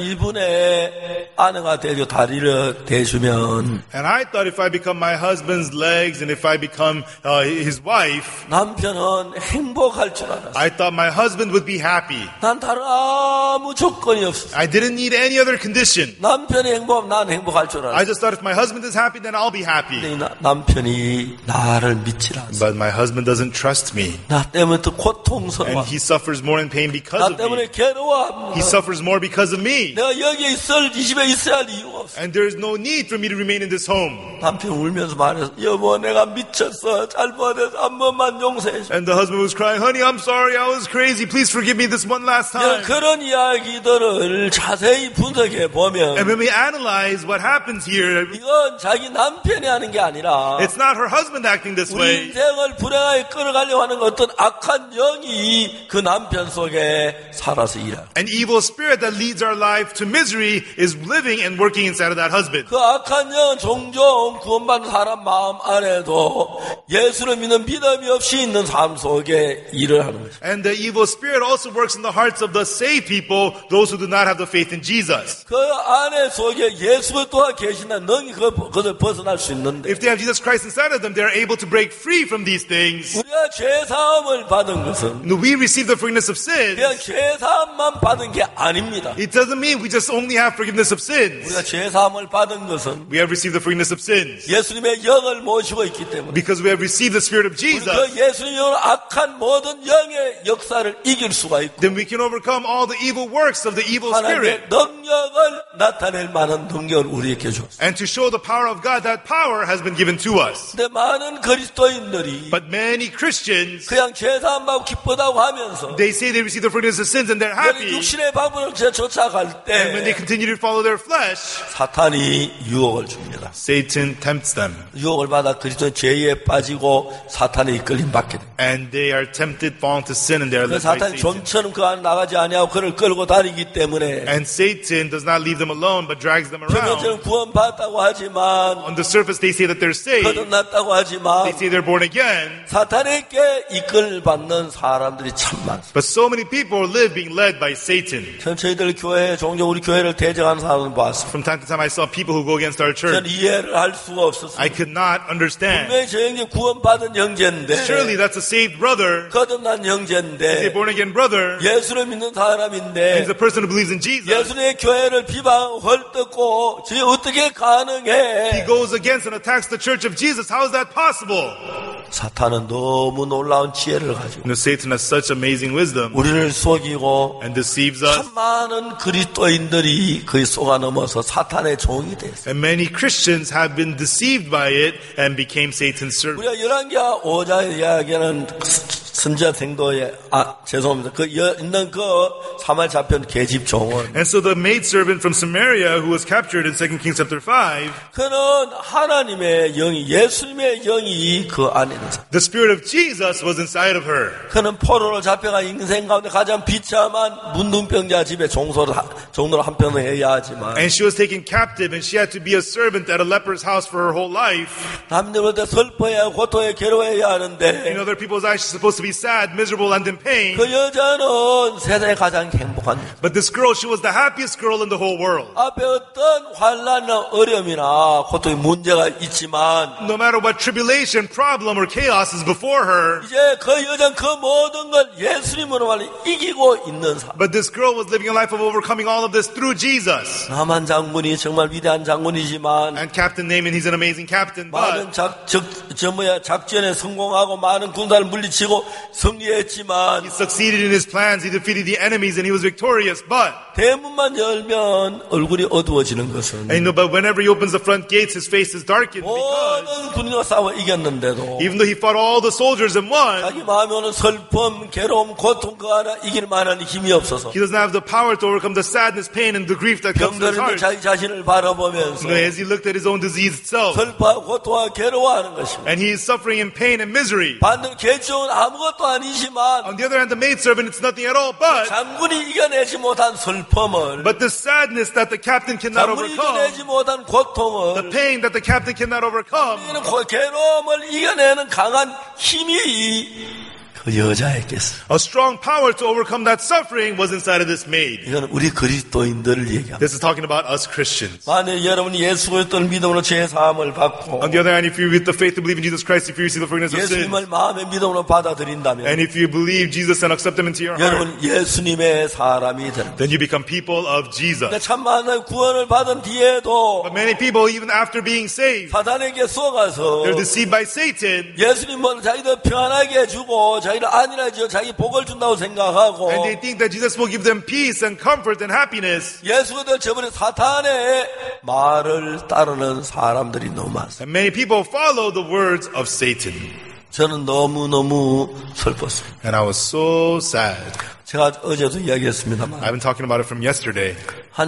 이분의 아내가 되고 다리를 대주면 And I thought if I become my husband's legs and if I become his wife, 남편은 행복할 줄 알았어. I thought my husband would be happy. 난 다른 아무 조건이 없어. I didn't need any other condition. 남편이 행복하면 난 행복할 줄 알았어. I just thought if my husband is happy, then I'll be happy. 근데 남편이 나를 믿질 않아. But my husband doesn't trust me. 나 때문에 더 고통스러워. And he suffers more in pain because 나 of me. 때문에 괴로워합니다. He suffers more because of me. 내가 여기 이 집에 있어야 할 이유가 없어. And there is no need for me to remain in this home. 남편 울면서 말해서 여보 내가 미쳤어. 잘못해서 한 번만 용서해줘. And the husband was crying, honey, I'm sorry, I was crazy. Please forgive me this one last time. 그런 이야기들을 자세히 분석해 보면 And when we analyze what happens here, 이건 자기 남편이 하는 게 아니라 it's not her husband acting this 우리 way. 인생을 불행하게 끌어가려고 하는 어떤 악한 영이 그 남편 속에 살아서 일하고 An evil spirit that leads our life to misery is living and working inside of that husband. 그 악한 영은 종종 구원받는 사람 마음 안에도 예수를 믿는 믿음이 없이 있는 삶 속에 일을 하는 거죠. And the evil spirit also works in the hearts of the saved people, those who do not have the faith in Jesus. 그 안에 속에 예수가 또한 계신다는 능히 그것을 벗어날 수 있는데 If they have Jesus Christ inside of them, they are able to break free from these things. 우리가 죄사함을 받은 것은 We receive the forgiveness of sins. 그냥 죄사함만 받은 게 아닙니다. It doesn't mean we just only have forgiveness of sins. 우리가 죄사함을 받은 것은 We have received the forgiveness of sins 예수님의 영을 모시고 있기 때문에 because we have received the Spirit of Jesus. 그 예수님의 영을 악한 모든 영의 역사를 이길 수가 있고 Then we can overcome all the evil works of the evil spirit. 하나님의 능력을 나타낼 만한 능력을 우리에게 줬어요. And to show the power of God, that power has been given to us. 근데 많은 그리스도인들이 But many Christians, 그냥 죄사함 받고 기쁘다고 하면서 they say they receive the forgiveness of sins and they're happy. 육신의 방법을 쫓아갈 And when they 때 continue to follow their flesh, 사탄이 유혹을 줍니다. Satan tempts them. 유혹을 받아 그리스도의 죄에 빠지고 사탄에 이끌림 받게 됩니다. And they are tempted, fall into sin, and they are 그 led by 사탄이 Satan. 좀처럼 그 안에 나가지 아니하고 그를 끌고 다니기 때문에 And Satan does not leave them alone, but drags them around. 표면적으로 구원받았다고 하지만 On the surface, they say that they're saved. 거듭났다고 하지만 They say they're born again. 사탄에게 이끌받는 사람들이 참 많습니다. But so many people live being led by Satan. 저희들 교회에 종종 우리 교회를 대적하는 사람을 봤습니다. From time to time, I saw people who go against our 전 church. 이해를 할 수가 없었어요. I could not understand. 분명히 저 형제 구원받은 형제인데 Surely that's a saved brother. 거듭난 He's a 형제인데 born again brother. 예수를 믿는 사람인데 He's a person who believes in Jesus. 예수님의 교회를 비방 헐뜯고 저게 어떻게 He 가능해? goes against and attacks the church of Jesus. How is that possible? 사탄은 너무 놀라운 지혜를 가지고 You know, Satan has such amazing wisdom 우리를 속이고 and deceives us. 참 많은 그리스도인들이 그의 속아 넘어서 사탄의 종이 됐어요. And many Christians have been deceived by it and became Satan's servant. 우리가 열왕기하 5장에 이야기하는 선지자 생도에 죄송합니다. 있는 그 사마리아 잡혀온 계집 종은 And so the maidservant from Samaria who was captured in 2 Kings chapter 5, 그는 하나님의 영이 예수님의 영이 그 안에 있는 사람. the spirit of Jesus was inside of her. 그는 포로로 잡혀간 인생 가운데 가장 비참한 문둥병자 집에 종로를 한편을 해야 하지만 And she was taken captive and she had to be a servant at a leper's house for her whole life. 남들보다 슬퍼해야 고통에 괴로워해야 In 하는데 other people's eyes, she's supposed to be sad, miserable, and in pain. 그 여자는 세상에 가장 행복한 But this girl, she was the happiest girl in the whole world. 앞에 어떤 환난이나 어려움이나 고통이 문제가 있지만 No matter what tribulation, problem, or chaos is before her, 이제 그 여자는 그 모든 걸 예수님으로 말해 이기고 있는 사람. but this girl was living a life of overcoming all of this through Jesus. 나만 장군이 정말 위대한 장군이지만 And Captain Naaman, he's an amazing captain, 많은 but 작전에 성공하고 많은 군사를 물리치고 승리했지만 he succeeded in his plans. He defeated the enemies and he was victorious. But, 대문만 열면 얼굴이 어두워지는 것은 and you know, but whenever he opens the front gates, his face is darkened because 모든 군인과 싸워 이겼는데도 even though he fought all the soldiers and won, 자기 마음에 오는 슬픔, 괴로움, 고통 그 하나 이길 만한 힘이 없어서 he doesn't have the power to overcome the sadness, pain, and the grief that comes to his 병들었는데 heart. 자기 자신을 바라보면서 You know, as he looked at his own disease itself, 슬퍼하고 고통하고 괴로워하는 것입니다. and he is suffering in pain and misery. 반대로 개종은 아무것도 아니지만 On the other hand, the maidservant, it's nothing at all, but 장군이 이겨내지 못한 슬픔을 the sadness that the captain cannot 장군이 overcome, 이겨내지 못한 the 고통을 pain that the captain cannot overcome, 이는 괴로움을 이겨내는 강한 힘이 그 여자에게 있어요. a strong power to overcome that suffering was inside of this maid. 이건 우리 그리스도인들을 얘기합니다. This is talking about us Christians. 만약 여러분이 예수 그리스도를 믿음으로 죄 사함을 받고 On the other hand, if you with the faith to believe in Jesus Christ, if you receive the forgiveness of sins, 예수님을 마음의 믿음으로 받아들인다면 and if you believe Jesus and accept Him into your heart, 여러분 예수님의 사람이 되는 then you become people of Jesus. 참 많은 구원을 받은 뒤에도 But many people, even after being saved, 사단에게 쏘가서 they're deceived by Satan, 예수님은 자기들 평안하게 해주고 자기를 안일해지고 자기 복을 준다고 생각하고 and they think that Jesus will give them peace and comfort and happiness. 예수가 저번에 사탄의 말을 따르는 사람들이 너무 많습니다. And many people follow the words of Satan. 저는 너무너무 슬펐습니다. And I was so sad. 제가 어제도 이야기했습니다만 I've been talking about it from yesterday. 한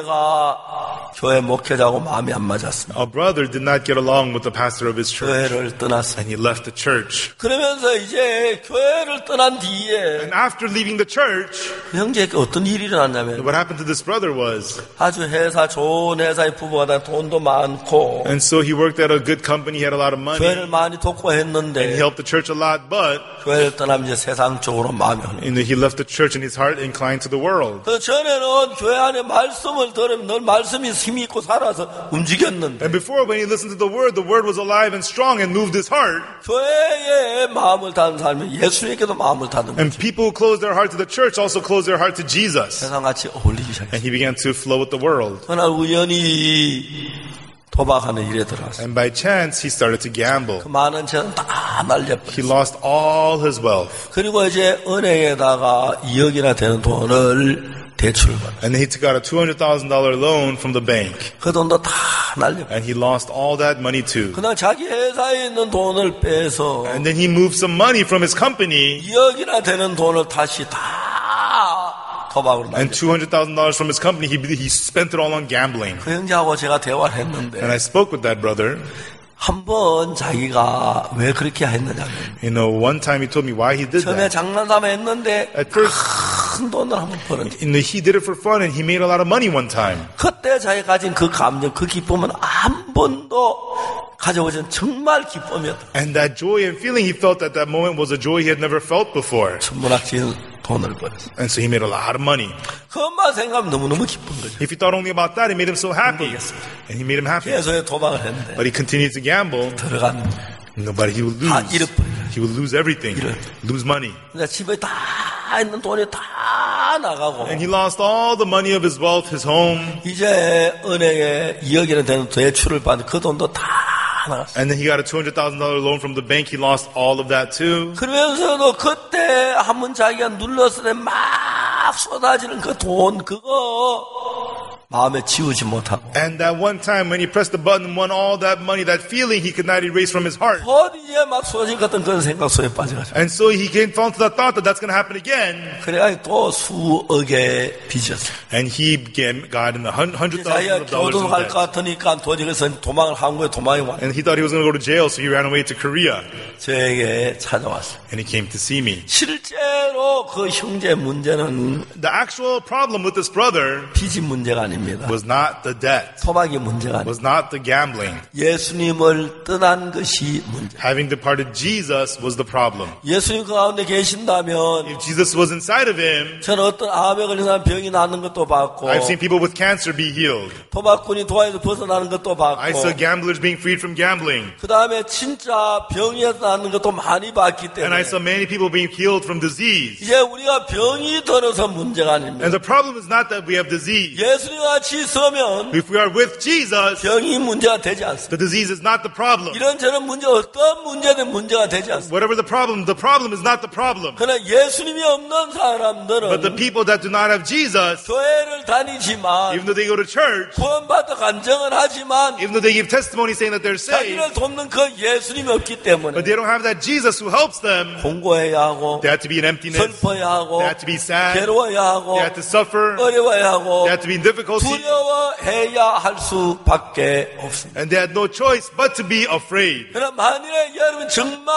형제가 교회 목회자하고 마음이 안 맞았습니다. A brother did not get along with the pastor of his church, 교회를 떠났어요. and he left the church. 그러면서 이제 교회를 떠난 뒤에 And after leaving the church, 그 형제에게 어떤 일이 일어났냐면 what happened to this brother was, 아주 좋은 회사의 부부가 다 돈도 많고 and so he worked at a good company, he had a lot of money, 교회를 많이 돕고 and he 했는데 helped the church a lot, but 교회를 떠나면 이제 세상 쪽으로 마음이 흐르는. he left the church and his heart inclined to the world. 그 전에는 교회 안에 말씀을 들으면 늘 말씀이 힘이 있고 살아서 움직였는데 And before, when he listened to the word was alive and strong and moved his heart. 교회에 마음을 닫는 사람이 예수님께도 마음을 닫는 And 거죠. people who closed their heart to the church also closed their heart to Jesus. 세상같이 어울리기 시작했어요. And he began to flow with the world. 그날 우연히 도박하는 일에 들어갔어요. And by chance, he started to gamble. 그 많은钱다 He 날려버렸어요. lost all his wealth. 그리고 이제 은행에다가 2억이나 되는 돈을 대출을 받았어요. And then he took out a $200,000 loan from the bank. 그 돈도 다 날려버렸어요. And he lost all that money too. 그날 자기 회사에 있는 돈을 빼서 And then he moved some money from his company 2억이나 되는 돈을 다시 다 도박으로 and 날렸어요. $200,000 from his company. He spent it all on gambling. 그 형제하고 제가 대화를 And 했는데 I spoke with that brother. 한번 자기가 왜 그렇게 했느냐면 You know, one time he told me why he did 처음에 that. 장난삼아 했는데 At first, 큰 돈을 한번 벌었는데 he did it for fun and he made a lot of money one time. 그때 자기가 가진 그 감정, 그 기쁨은 한 번도 가져보진 정말 기쁨이었다. And that joy and feeling he felt at that moment was a joy he had never felt before. 천문학적인 돈을 벌었어. And so he made a lot of money. 그것만 생각하면 너무너무 기쁜 거죠. If he thought only about that, it made him so happy. And he made him happy. 계속 도박을 했는데 But he continued to gamble. 들어가는 But he would 다 lose. 잃어버려요. He would lose everything. Lose money. 그러니까 집에 다 있는 돈이 다 나가고 And he lost all the money of his wealth, his home. 이제 은행에 2억이나 되는 대출을 받은 그 돈도 다 나갔어요. And then he got a $200,000 loan from the bank. He lost all of that too. 그러면서도 그때 한번 자기가 눌렀을 때 막 쏟아지는 그 돈 그거 마음에 지우지 못하고 And that one time when he pressed the button and won all that money, that feeling he could not erase from his heart. 어디에 막 쏟아질 것 같은 그런 생각 속에 빠져가지고 And so he fell into the thought that that's going to happen again. 그래가지고 또 수억에 빚졌어요. And he got in $100,000 자기가 in 교도할 것 debt. 같으니까 도저히 그래서 도망을 한국에 도망이 와. And he thought he was going to go to jail, so he ran away to Korea. 저에게 찾아왔어요. And he came to see me. 실제로 그 형제 문제는 The actual problem with this brother 빚이 문제가 아닙니다. was not the debt, 토박이 문제가 아닙니다. was not the gambling. 예수님을 떠난 것이 문제. Having departed Jesus was the problem. 예수님 그 가운데 계신다면 If Jesus was inside of him, 저는 어떤 암에 걸린 사람 병이 낫는 것도 봤고 I've seen people with cancer be healed. 토박꾼이 도화에서 벗어나는 것도 I saw 봤고 gamblers being freed from gambling. 그 다음에 진짜 병에서 낫는 것도 많이 봤기 And I 때문에 saw many people being healed from disease. 이제 우리가 병이 들어서 문제가 아닙니다. And the problem is not that we have disease. 예수님 같이 서면 If we are with Jesus, 병이 문제가 되지 않습니다. the disease is not the problem. 이런저런 문제 어떤 문제든 문제가 되지 않습니다. Whatever the problem is not the problem. 그러나 예수님이 없는 But the 사람들은 people that do not have Jesus, 교회를 다니지만 even though they go to church, 구원받아 간증을 하지만 even though they give testimony saying that they're saved, 자기를 돕는 그 예수님이 없기 때문에 but they don't have that Jesus who helps them, 공고해야 하고 they have to be in emptiness, 슬퍼야 하고 they have to be sad, 괴로워야 하고 they have to suffer, 어려워야 하고 they have to be in difficulty, 두려워해야 할 수밖에 없습니다. and they had no choice but to be afraid. 그러나 만일에 여러분 정말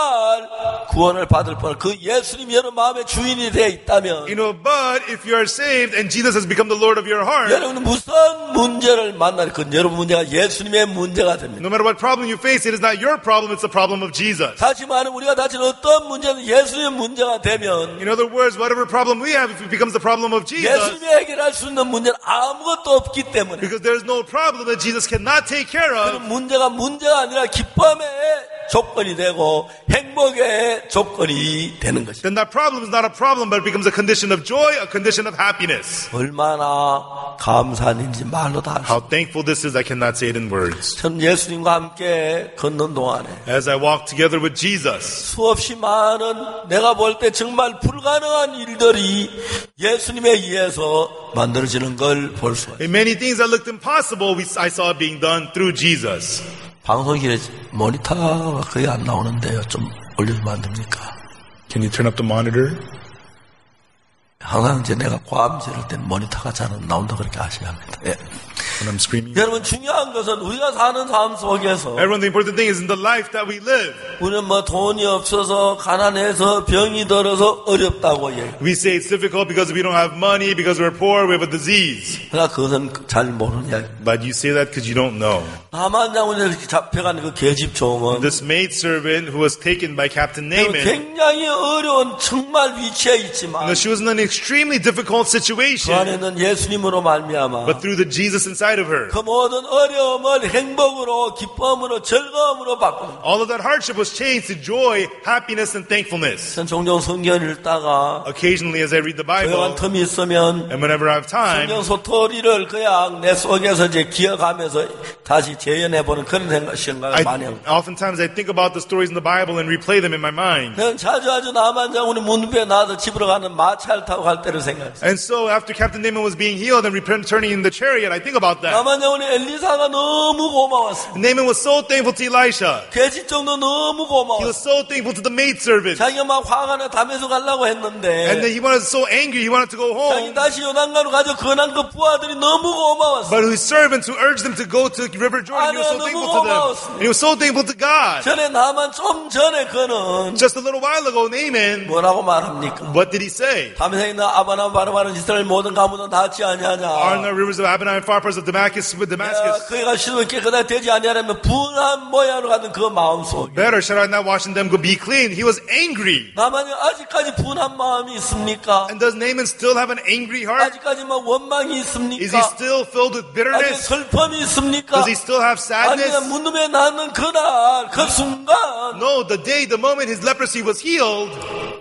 구원을 받을 뻔한 그 예수님이 여러분 마음의 주인이 되어 있다면 But if you are saved and Jesus has become the Lord of your heart, 여러분은 무슨 문제를 만나는 그 여러분 문제가 예수님의 문제가 됩니다. no matter what problem you face, it is not your problem, it's the problem of Jesus. 다시 말하면 우리가 다치는 어떤 문제는 예수님의 문제가 되면 In other words, whatever problem we have, if it becomes the problem of Jesus, 예수님이 해결할 수 있는 문제는 아무것도 없기 때문에 because there's no problem that Jesus cannot take care 그 of, 문제가 아니라 기쁨의 조건이 되고 행복의 조건이 되는 것입니다. then that problem is not a problem, but it becomes a condition of joy, a condition of happiness. 얼마나 감사한지 말로 다 할 수 How 없습니다. thankful this is, I cannot say it in words. 전 예수님과 함께 걷는 동안에 As I walk together with Jesus, 수없이 많은 내가 볼 때 정말 불가능한 일들이 예수님에 의해서 만들어지는 걸 볼 수가 있어요. in many things that looked impossible, I saw it being done through Jesus. 방송실에 모니터가 거의 안 나오는데요. 좀 올려주면 안 됩니까? Can you turn up the monitor? 항상 이제 내가 과음 지를 땐 모니터가 잘 안 나온다 그렇게 아셔야 합니다. 예. When I'm screaming? 여러분 중요한 것은 우리가 사는 삶 속에서 Everyone, the important thing is in the life that we live. 우리는 뭐 돈이 없어서 가난해서 병이 들어서 어렵다고 얘기해요. We say it's difficult because we don't have money, because we're poor, we have a disease. 그러나 그것은 잘 모르는 이야기. But you say that because you don't know. 나만 장군이 잡혀간 그 계집종은 This maidservant who was taken by Captain Naaman, 굉장히 어려운 정말 위치에 있지만 she was in an extremely difficult 그 situation, 안에는 예수님으로 말미암아 but through the Jesus inside of her, 그 모든 어려움을 행복으로 기쁨으로 즐거움으로 바꾸는 all of that hardship was changed to joy, happiness, and thankfulness. 전 종종 성경 읽다가 Occasionally, as I read the 조용한 Bible, 틈이 있으면 and whenever I have time, 성경 소토리를 그냥 내 속에서 이제 기억하면서 다시 재현해보는 그런 생각을 많이 합니다. oftentimes I think about the stories in the Bible and replay them in my mind. 저는 자주 나만 장군이 문배 나와서 집으로 가는 마차를 타고 갈 때를 생각했어요. And so after Captain Naaman was being healed and returning in the chariot, I think about that. 나만 장군이 엘리사가 너무 고마웠어요. Naaman was so thankful to Elisha. 계집종도 너무 He 고마웠어요. was so thankful to the maidservant. 자기가 막 화가 나 담에서 가려고 And 했는데 then he was so angry, he wanted to go 자기 home. 다시 요단강으로 가져 건한 그 부하들이 너무 고마웠어요. But his servants who urged him to go to River Jordan, he was so thankful to them. And he was so thankful to God. 전에 나만 좀 전에 그는 Just a little while ago, Naaman, 뭐라고 말합니까? what did he say? 담에서 있는 아바나 바르바는 이스라엘 모든 가문은 닿지 Are 아니하냐. the rivers of Abaddon and far parts of Damascus with Damascus? 그가 시도 깨끗하게 되지 아니하려면 분한 모양으로 가는 그 마음 속에 Better shall I not washing them go be clean? He was angry. 나만이 아직까지 분한 마음이 있습니까? And does Naaman still have an angry heart? 아직까지 막 원망이 Is he 있습니까? still filled with 아직 bitterness? 슬픔이 있습니까? Does he still have 아니면 sadness? 문둥에 낳는 그날 그 순간 No, the moment his leprosy was healed,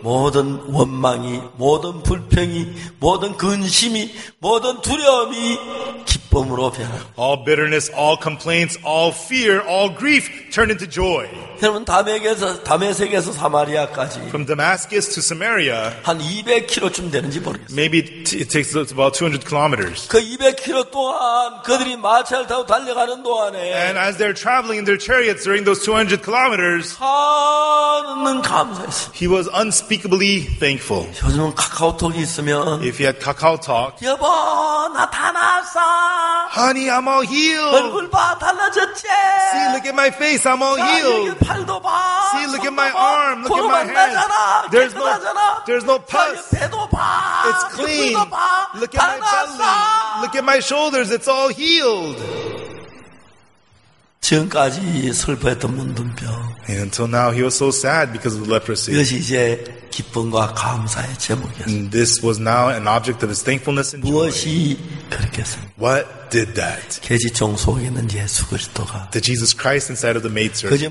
모든 원망이, 모든 불평이, 모든 근심이, 모든 두려움이 기쁨으로 변합니다. All bitterness, all complaints, all fear, all grief turn into joy. 여러분 다메섹에서 사마리아까지 From Damascus to Samaria, 한 200km쯤 되는지 모르겠어요. maybe it takes about 200 kilometers. 그 200km 동안 그들이 마차를 타고 달려가는 동안에 And as they're traveling in their chariots during those 200 kilometers, 하는 감사했어요. he was unspeakably thankful. 요즘은 카카오톡이 있으면 If he had Kakao Talk, 여보 나타났어. honey, I'm all healed. 얼굴 봐 달라졌지. See, look at my face, I'm all 자, 여기 healed. 팔도 봐. See, look at 손도 my 봐. arm, look at my 고름 안 hand. 나잖아. 깨끗하잖아. There's no 자, pus. 배도 봐. It's clean. 옆구리도 봐. Look at my belly. Look at my shoulders. It's all healed. 지금까지 슬퍼했던 문둥병. And until now, he was so sad because of the leprosy. 이것이 이제 기쁨과 감사의 제목이었습니다. And this was now an object of his thankfulness and joy. 무엇이 그렇게 했습니까? What did that? 계지종 속에 있는 예수 그리스도가 The Jesus Christ inside of the maidservant. 그저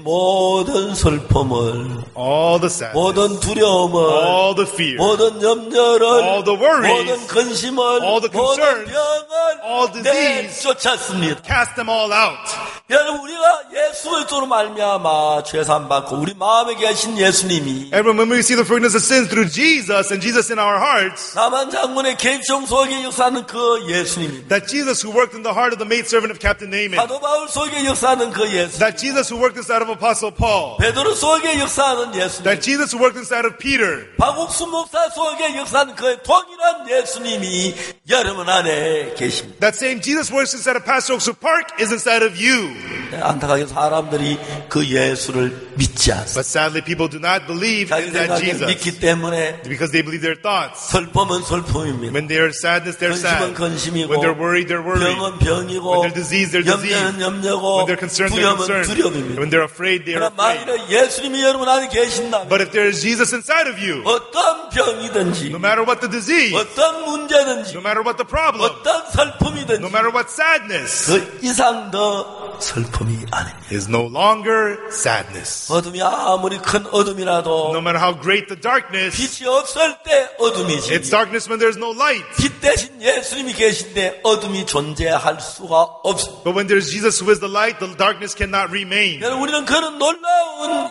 모든 슬픔을, All the sadness, 모든 두려움을, all the fear, 모든 염려를, all the worries, 모든 근심을, all the 모든 concerns, all 병을 disease, 내쫓았습니다. cast them all out. 여러분 우리가 예수 그리스도로 말미암아 죄산 받고 우리 마음에 계신 예수님이 Everyone, when we see the forgiveness of sins through Jesus and Jesus in our hearts, 남한 장군의 계집종 속에 역사하는 그 예수님입니다. that Jesus who worked in the heart of the maidservant of Captain Naaman, 사도 바울 속에 역사하는 그 예수, that Jesus who worked inside of Apostle Paul, 베드로 속에 역사하는 예수님, that Jesus who worked inside of Peter, 박옥수 목사 속에 역사하는 그 동일한 예수님이 여러분 안에 계십니다. that same Jesus who works inside of Pastor Oaksu Park is inside of you. 안타깝게 사람들이 그 예수를 믿지 않습니다. But sadly, people do not believe 자기 in that 생각에 Jesus 믿기 때문에 because they believe their thoughts. 슬픔은 슬픔입니다. When they are sadness, they're 근심은 sad. 근심이고 When they're worried, they're worried. 병은 병이고 When they're diseased, they're 염려는 diseased. 염려고 When they're concerned, they're 두려움은 concerned. 두려움입니다. When they're afraid, they are 그러나 afraid. 만일에 예수님이 여러분 안에 계신다면 But if there is Jesus inside of you, 어떤 병이든지 no matter what the disease, 어떤 문제든지 no matter what the problem, 어떤 슬픔이든지 no matter what sadness, 그 이상 더 슬픔이 아닙니다. is no longer sadness. 어둠이 아무리 큰 어둠이라도 No matter how great the darkness, 빛이 없을 때 어둠이지. it's darkness when there's no light. 빛 대신 예수님이 계신데 어둠이 존재할 수가 없습니다. But when there's Jesus who is the light, the darkness cannot remain. 여러분 우리는 그런 놀라운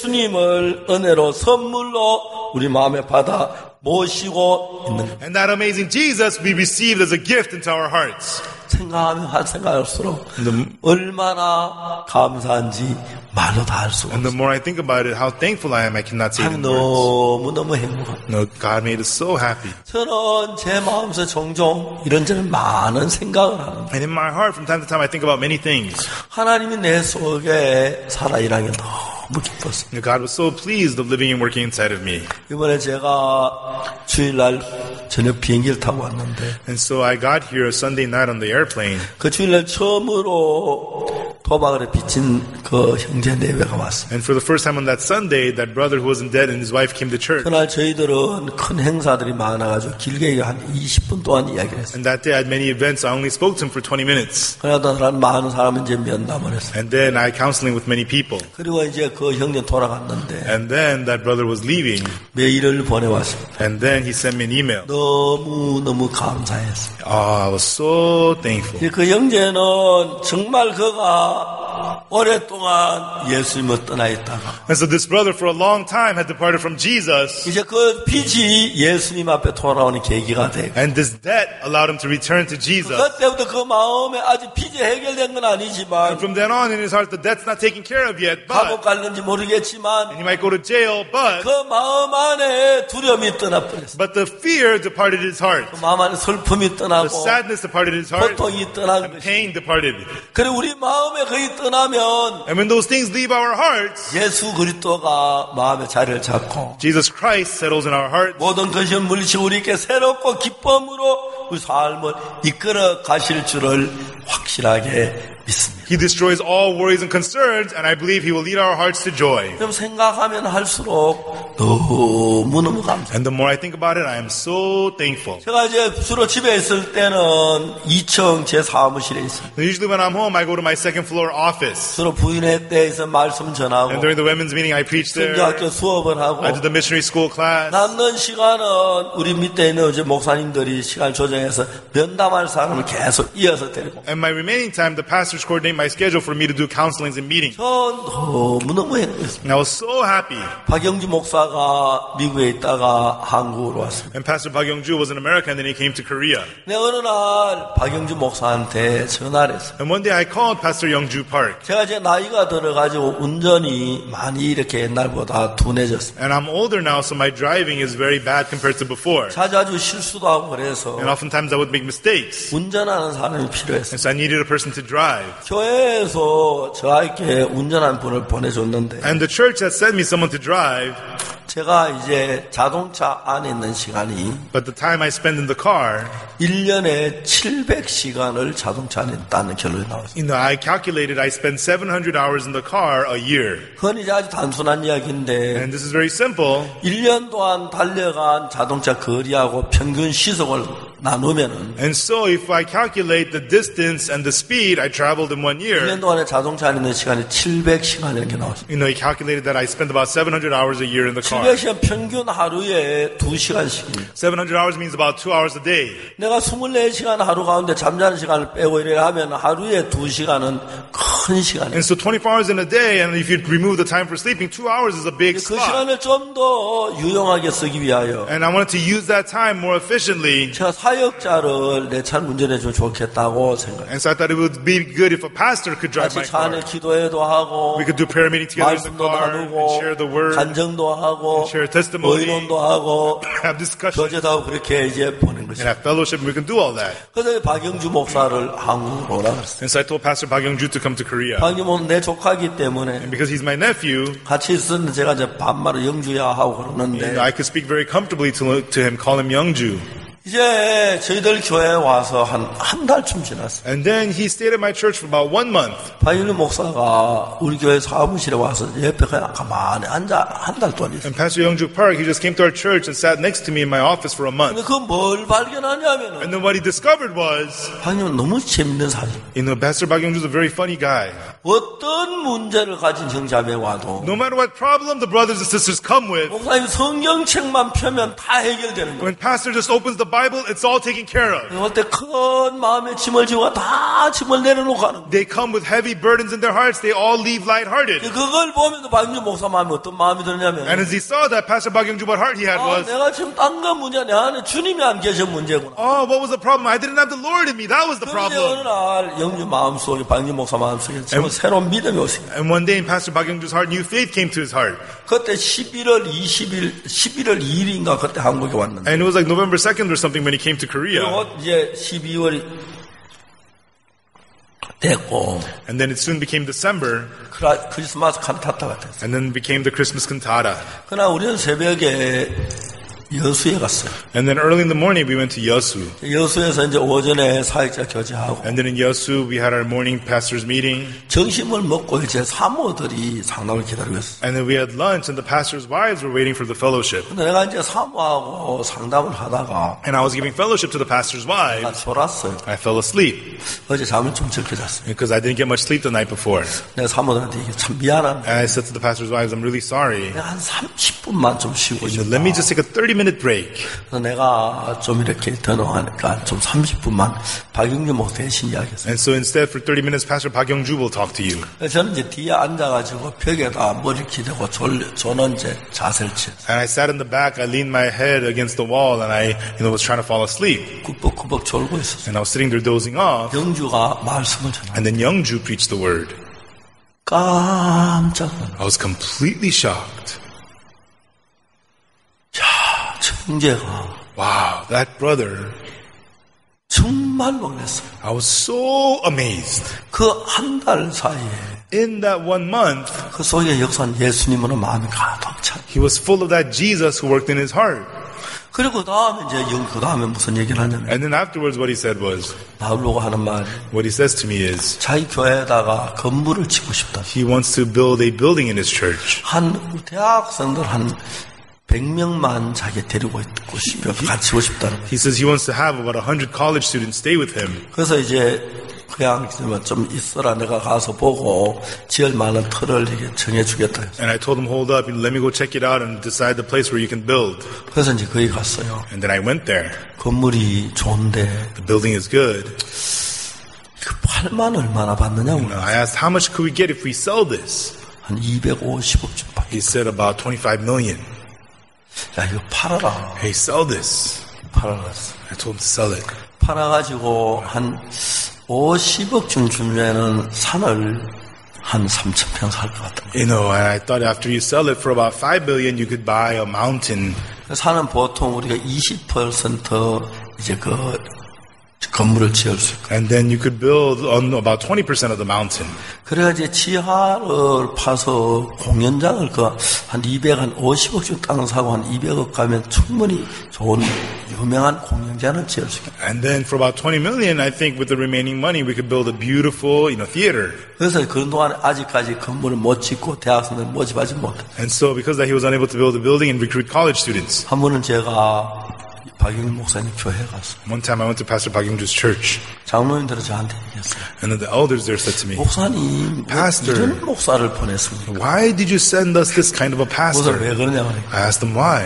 예수님을 은혜로 선물로 우리 마음에 받아 모시고 있는 거예요. And that amazing Jesus we received as a gift into our hearts. 생각하면 생각할수록 얼마나 감사한지 말로 다 할 수가 And the 없어요. more I think about it, how thankful I am, I cannot say it in words. 너무너무 행복합니다. No, God made us so happy. 저는 제 마음에서 종종 이런저런 많은 생각을 하는데 And in my heart, from time to time, I think about many things. 하나님이 내 속에 살아일하는 게 너무 기뻤어요. God was so pleased of living and working inside of me. 이번에 제가 주일날 저녁 비행기를 타고 왔는데 And so I got here a Sunday night on the airplane. 그 주일날 처음으로 도박을 빚진 그 형제 내외가 왔어요. And for the first time on that Sunday, that brother who was in debt and his wife came to church. 그날 저희들은 큰 행사들이 많아가지고 길게 한 20분 동안 이야기를 했어요. And that day I had many events. I only spoke to him for 20 minutes. 그러다 많은 사람은 이제 면담을 했어요. And then I had counseling with many people. 그리고 이제 그 형제 돌아갔는데 And then that brother was leaving. 메일을 보내왔습니다. And then he sent me an email. 너무너무 감사했어요. Oh, I was so thankful. 그 형제는 정말 그가 오랫동안 예수님을 떠나 있다가 And so this brother for a long time had departed from Jesus. 이제 그 빚이 예수님 앞에 돌아오는 계기가 되고 And this debt allowed him to return to Jesus. 그때부터 그 마음에 아직 빚이 해결된 건 아니지만 From then on in his heart, the debt's not taken care of yet. 감옥 But, 갔는지 모르겠지만 and he might go to jail, but 그 마음 안에 두려움이 떠나버렸어요. But the fear departed his heart. 그 마음 안에 슬픔이 The 떠나고 sadness departed his heart. 고통이 떠난 And 것이. pain departed. 그래 우리 마음에 거의 떠나면 And when those things leave our hearts, 예수 그리스도가 마음에 자리를 잡고 Jesus Christ settles in our hearts. 모든 것을 물리치고 우리에게 새롭고 기쁨으로 우리 삶을 이끌어 가실 줄을 확실하게 믿습니다. 있습니다. He destroys all worries and concerns, and I believe He will lead our hearts to joy. 그럼 생각하면 할수록 너무너무 감사해요. And the more I think about it, I am so thankful. 제가 이제 주로 집에 있을 때는 2층 제 사무실에 있습니다. Usually when I'm home, I go to my second floor office. 주로 부인회 때에서 말씀 전하고 And during the women's meeting, I preach there. 선교학교 수업을 하고 I do the missionary school class. 남는 시간은 우리 밑에 있는 이제 목사님들이 시간 조정해서 면담할 사람을 계속 이어서 데리고. And my remaining time, the pastors coordinate my schedule for me to do counselings and meetings. 전 너무너무 행복했습니다. And I was so happy. 박영주 목사가 미국에 있다가 한국으로 왔습니다. And Pastor Park Young-ju was in America, and then he came to Korea. 내 어느 날 박영주 목사한테 전화를 했어요. And one day I called Pastor Young-ju Park. 제가 이제 나이가 들어가지고 운전이 많이 이렇게 옛날보다 둔해졌습니다. And I'm older now, so my driving is very bad compared to before. 자주 실수도 하고 그래서 And oftentimes I would make mistakes. 운전하는 사람이 필요했어요. And so I needed a person to drive. 교회에서 저에게 운전하는 분을 보내줬는데 And the church had sent me someone to drive, 제가 이제 자동차 안에 있는 시간이 but the time I spend in the car, 1년에 700시간을 자동차 안에 있다는 결론이 나왔습니다. I calculated I spend 700 hours in the car a year. 그건 이제 아주 단순한 이야기인데 And this is very simple. 1년 동안 달려간 자동차 거리하고 평균 시속을 나누면은 And so if I calculate the distance and the speed I traveled in 1 year, 1년 동안에 자동차 안에 있는 시간이 700시간이라는 게 나왔습니다. he calculated that I spend about 700 hours a year in the car. 700시간 평균 하루에 2시간씩입니다. 700 hours means about 2 hours a day. 내가 24시간 하루 가운데 잠자는 시간을 빼고 이래 하면 하루에 2시간은 큰 시간이에요. And so 24 hours in a day, and if you remove the time for sleeping, 2 hours is a big 그 slot. 시간을 좀 더 유용하게 쓰기 위하여 And I wanted to use that time more efficiently. 제가 사역자를 내 차를 운전해주면 좋겠다고 생각해요. And so I thought it would be good if a pastor could drive my 같이 차 car. 안에 기도회도 하고 We could do prayer meeting together in the 말씀도 car, and 나누고 share the word, 간증도 하고 share testimony, 의논도 하고 have discussion, 교제도 하고 그렇게 이제 보낸 and 것이죠. have fellowship, and we can do all that. 그래서 박영주 목사를 한국으로 오라 그랬어요. And so I told Pastor Park Young-ju to come to Korea. 박영주 목사는 내 조카이기 때문에 And because he's my nephew, 같이 있었는데 제가 이제 반말을 영주야 하고 and 그러는데 I could speak very comfortably to him, call him Young-ju. 이제 저희들 교회에 와서 한 달쯤 지났어요. And then he stayed at my church for about 1 month. 박영주 목사가 우리 교회 사무실에 와서 옆에 그냥 가만히 앉아 한 달 동안 있어요. And Pastor Young-ju Park, he just came to our church and sat next to me in my office for a month. 근데 그 뭘 발견하냐면은 And then what he discovered was, 박영주 너무 재밌는 사실. Pastor Park Young-ju is a very funny guy. 어떤 문제를 가진 형제자매 와도 No matter what problem the brothers and sisters come with, 목사님 성경책만 펴면 다 해결되는 거예요. when pastor just opens the Bible, it's all taken care of. 그럴 때 큰 마음에 짐을 지고 다 짐을 내려놓고 가는 거예요. They come with heavy burdens in their hearts. They all leave lighthearted. 그걸 보면서 박영주 목사 마음이 어떤 마음이 드냐면 And as he saw that, Pastor Park Young-ju, what heart he had was, 내가 지금 딴 거 문제야. 내 안에 주님이 안 계셔 문제구나. oh, what was the problem? I didn't have the Lord in me. That was the 그런데 어느 problem. 날 영주 마음속에 박영주 목사 마음속에 지금 새로운 믿음이 오세요. And one day in Pastor Park Young-ju's heart, new faith came to his heart. 그때 11월 2일인가 그때 한국에 왔는데 And it was like November 2nd or something when he came to Korea. 그리고 이제 12월이 됐고 And then it soon became December. 크리스마스 칸타타가 됐어요. And then became the Christmas cantata. 그러나 우리는 새벽에 여수에 갔어요. And then early in the morning, we went to Yeosu. 여수에서 이제 오전에 사역자 교제하고 And then in Yeosu, we had our morning pastor's meeting. 점심을 먹고 이제 사모들이 상담을 기다리고 있었어요. And then we had lunch, and the pastor's wives were waiting for the fellowship. 근데 내가 이제 사모하고 상담을 하다가 And I was giving fellowship to the pastor's 나 wives. 졸았어요. I fell asleep 어제 잠을 좀 적게 잤어요. because I didn't get much sleep the night before. 내가 사모들한테 이게 참 미안한데 And I said to the pastor's wives, I'm really sorry. 내가 한 30분만 좀 쉬고 싶다. Let me just take a 30-minute break. 그래서 내가 좀 이렇게 더노하니까 좀 30분만 박영주 목사 대신 이야기했어요. And so instead, for 30 minutes, Pastor Park Young-ju will talk to you. 그래서 저는 이제 뒤에 앉아가지고 벽에다 머리 기대고 저는 이제 자세를 취했어요. And I sat in the back, I leaned my head against the wall, and I was trying to fall asleep. 꾸벅꾸벅 졸고 있었어요. And I was sitting there dozing off. 영주가 말씀을 전하고 And then Young-ju preached the word. 깜짝 놀랐어요. I was completely shocked. 형제가 Wow, that brother. 정말 놀랐어요. I was so amazed. 그 한 달 사이에 In that 1 month, 그 속에 역사는 예수님으로 마음이 가득 차. he was full of that Jesus who worked in his heart. 그리고 그 다음에 무슨 얘기를 하냐면 And then afterwards what he said was, 바울로가 하는 말이 what he says to me is, 자기 교회에다가 건물을 짓고 싶다. he wants to build a building in his church. 한 대학생들 한 100명만 자기 데리고 있고 싶어 같이 싶다는 거예요. He says he wants to have about 100 college students stay with him. 그래서 이제 그냥 좀 있어라 내가 가서 보고 지을 만한 틀을 이렇게 정해주겠다. And I told him, hold up, let me go check it out and decide the place where you can build. 그래서 이제 거기 갔어요. And then I went there. 건물이 좋은데 The building is good. 그 팔만 얼마나 받느냐고. I asked, how much could we get if we sell this? 한 250억쯤 받. He said about 25 million. 야 이거 팔아라. Hey, sell this. 팔아놨어. I told him to sell it. 팔아가지고 한 50억쯤 주면은 산을 한 3,000평 살 것 같다. You know, and I thought after you sell it for about 5 billion, you could buy a mountain. 산은 보통 우리가 20% 이제 그 건물을 지을 수 있고. And then you could build on about 20% of the mountain. 그래가지고 지하를 파서 공연장을 한 250억쯤 땅 사고 한 200억 가면 충분히 좋은 유명한 공연장을 지을 수 있고. And then for about 20 million, I think with the remaining money, we could build a beautiful, theater. 그래서 그동안 아직까지 건물을 못 짓고 대학생들 모집하지 못해. And so because that he was unable to build a building and recruit college students. 한 번은 제가 박영준 목사님 교회에 갔어요. One time I went to Pastor Bagyongju's church. 장로님들은 저한테 얘기했어요. And then the elders there said to me, 목사님, Pastor, 이런 목사를 보냈습니까? why did you send us this kind of a 목사 pastor? 왜 그러냐고. I asked them why.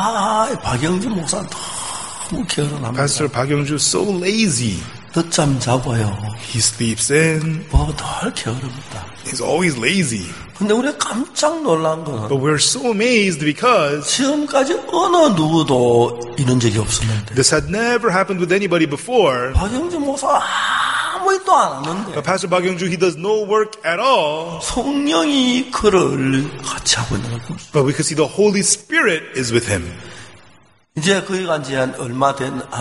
박영준 목사는 너무 게으름합니다. Pastor Bagyongju is so lazy. 늦잠 자고요. He sleeps in. 늘 게으릅니다. He's always lazy. 근데 우리가 깜짝 놀란 거는 But we're so amazed because 지금까지 어느 누구도 이런 적이 없었는데 this had never happened with anybody before. 박영준 목사가 아무 일도 안 하는데 But Pastor Bagyongju, he does no work at all. 성령이 그를 같이 하고 있는 거죠. But we could see the Holy Spirit is with him. 이제 거기 간 지 얼마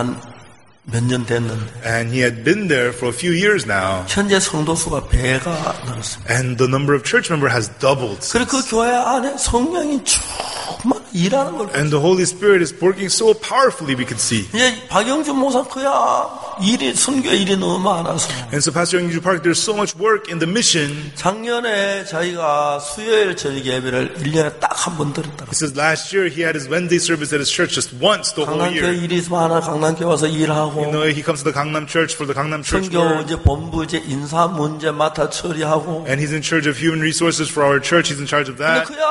몇 년 됐는데 And he had been there for a few years now. 현재 성도 수가 배가 늘었습니다. And the number of church members has doubled. 그리고 그 교회 안에 성령이 정말 일하는 걸. And the Holy Spirit is working so powerfully, we could see. 이제 박영준 목사 선교 일이 너무 많아서. And so Pastor Youngju Park, there's so much work in the mission. 작년에 저희가 수요일 저녁 예배를 1년에 딱 한 번 드렸다. He says last year he had his Wednesday service at his church just once the whole 강남교회 year. 일이 많아 강남교회 와서 일하고. He comes to the Gangnam Church for the Gangnam Church 선교 work. 이제 본부 이제 인사 문제 맡아 처리하고. And he's in charge of human resources for our church. He's in charge of that. 그냥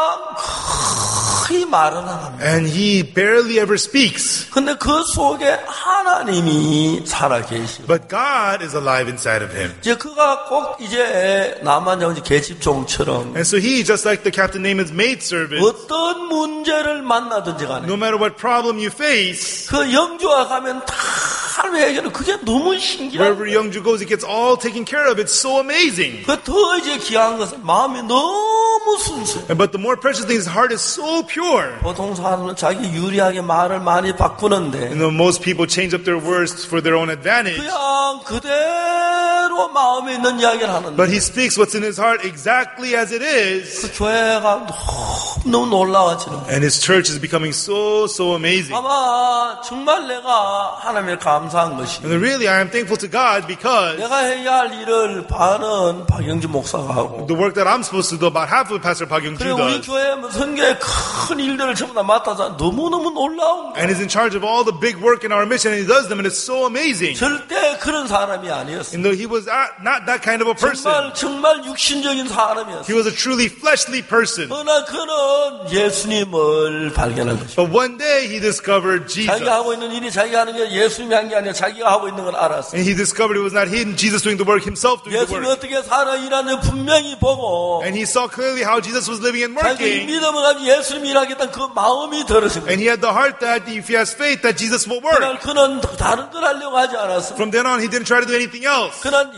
거의 말은 안 합니다. And he barely ever speaks. 근데 그 속에 하나님이 살아 계시고. But God is alive inside of him. 이제 그가 꼭 이제 남한장 계집종처럼. And so he, just like the captain Naaman's maidservant, 어떤 문제를 만나든지 간에. no matter what problem you face, 그 영주가 가면 다 해결은 그게 너무 신기해요. wherever Youngju goes, he gets all taken care of. It's so amazing. 그 더 이제 귀한 것은 마음이 너무 순수해. But the more precious thing, his heart is so pure. 보통 사람은 자기 유리하게 말을 많이 바꾸는데 Most people change up their words for their own advantage. 그냥 그대로 마음에 있는 이야기를 하는데 But he speaks what's in his heart exactly as it is. 그 교회가 너무 놀라워지는 거예요. And his church is becoming so amazing. 아마 정말 내가 하나님께 감사한 것이 And really, I am thankful to God because 내가 해야 할 일을 반은 박영준 목사가 하고 the work that I'm supposed to do, about half of Pastor Park Youngju 그리고 우리 does. 교회 선교의 큰 일들을 전부 다 맡아서 너무너무 놀라운 거예요. And is in charge of all the big work in our mission, and he does them, and it's so amazing. 절대 그런 사람이 아니었어요. And though he was not that kind of a person. 정말 육신적인 사람이었어요. He was a truly fleshly person. 그러나 그는 예수님을 발견한 것이죠. But one day he discovered Jesus. 자기가 하고 있는 일이 자기가 하는 게 예수님이 한 게 아니라 자기가 하고 있는 걸 알았어요. And he discovered it was not him, Jesus doing the work, himself doing the 예수님이 work. 어떻게 살아 일하는지 분명히 보고 And he saw clearly how Jesus was living and 자기 working. 믿음을 가지고 예수님이 일하겠다는 그 마음이 들었어요. And he had the heart that if he has faith that Jesus will work. 그날 그는 다른 걸 하려고 하지 않았어요. From then on, he didn't try to do anything else. 그는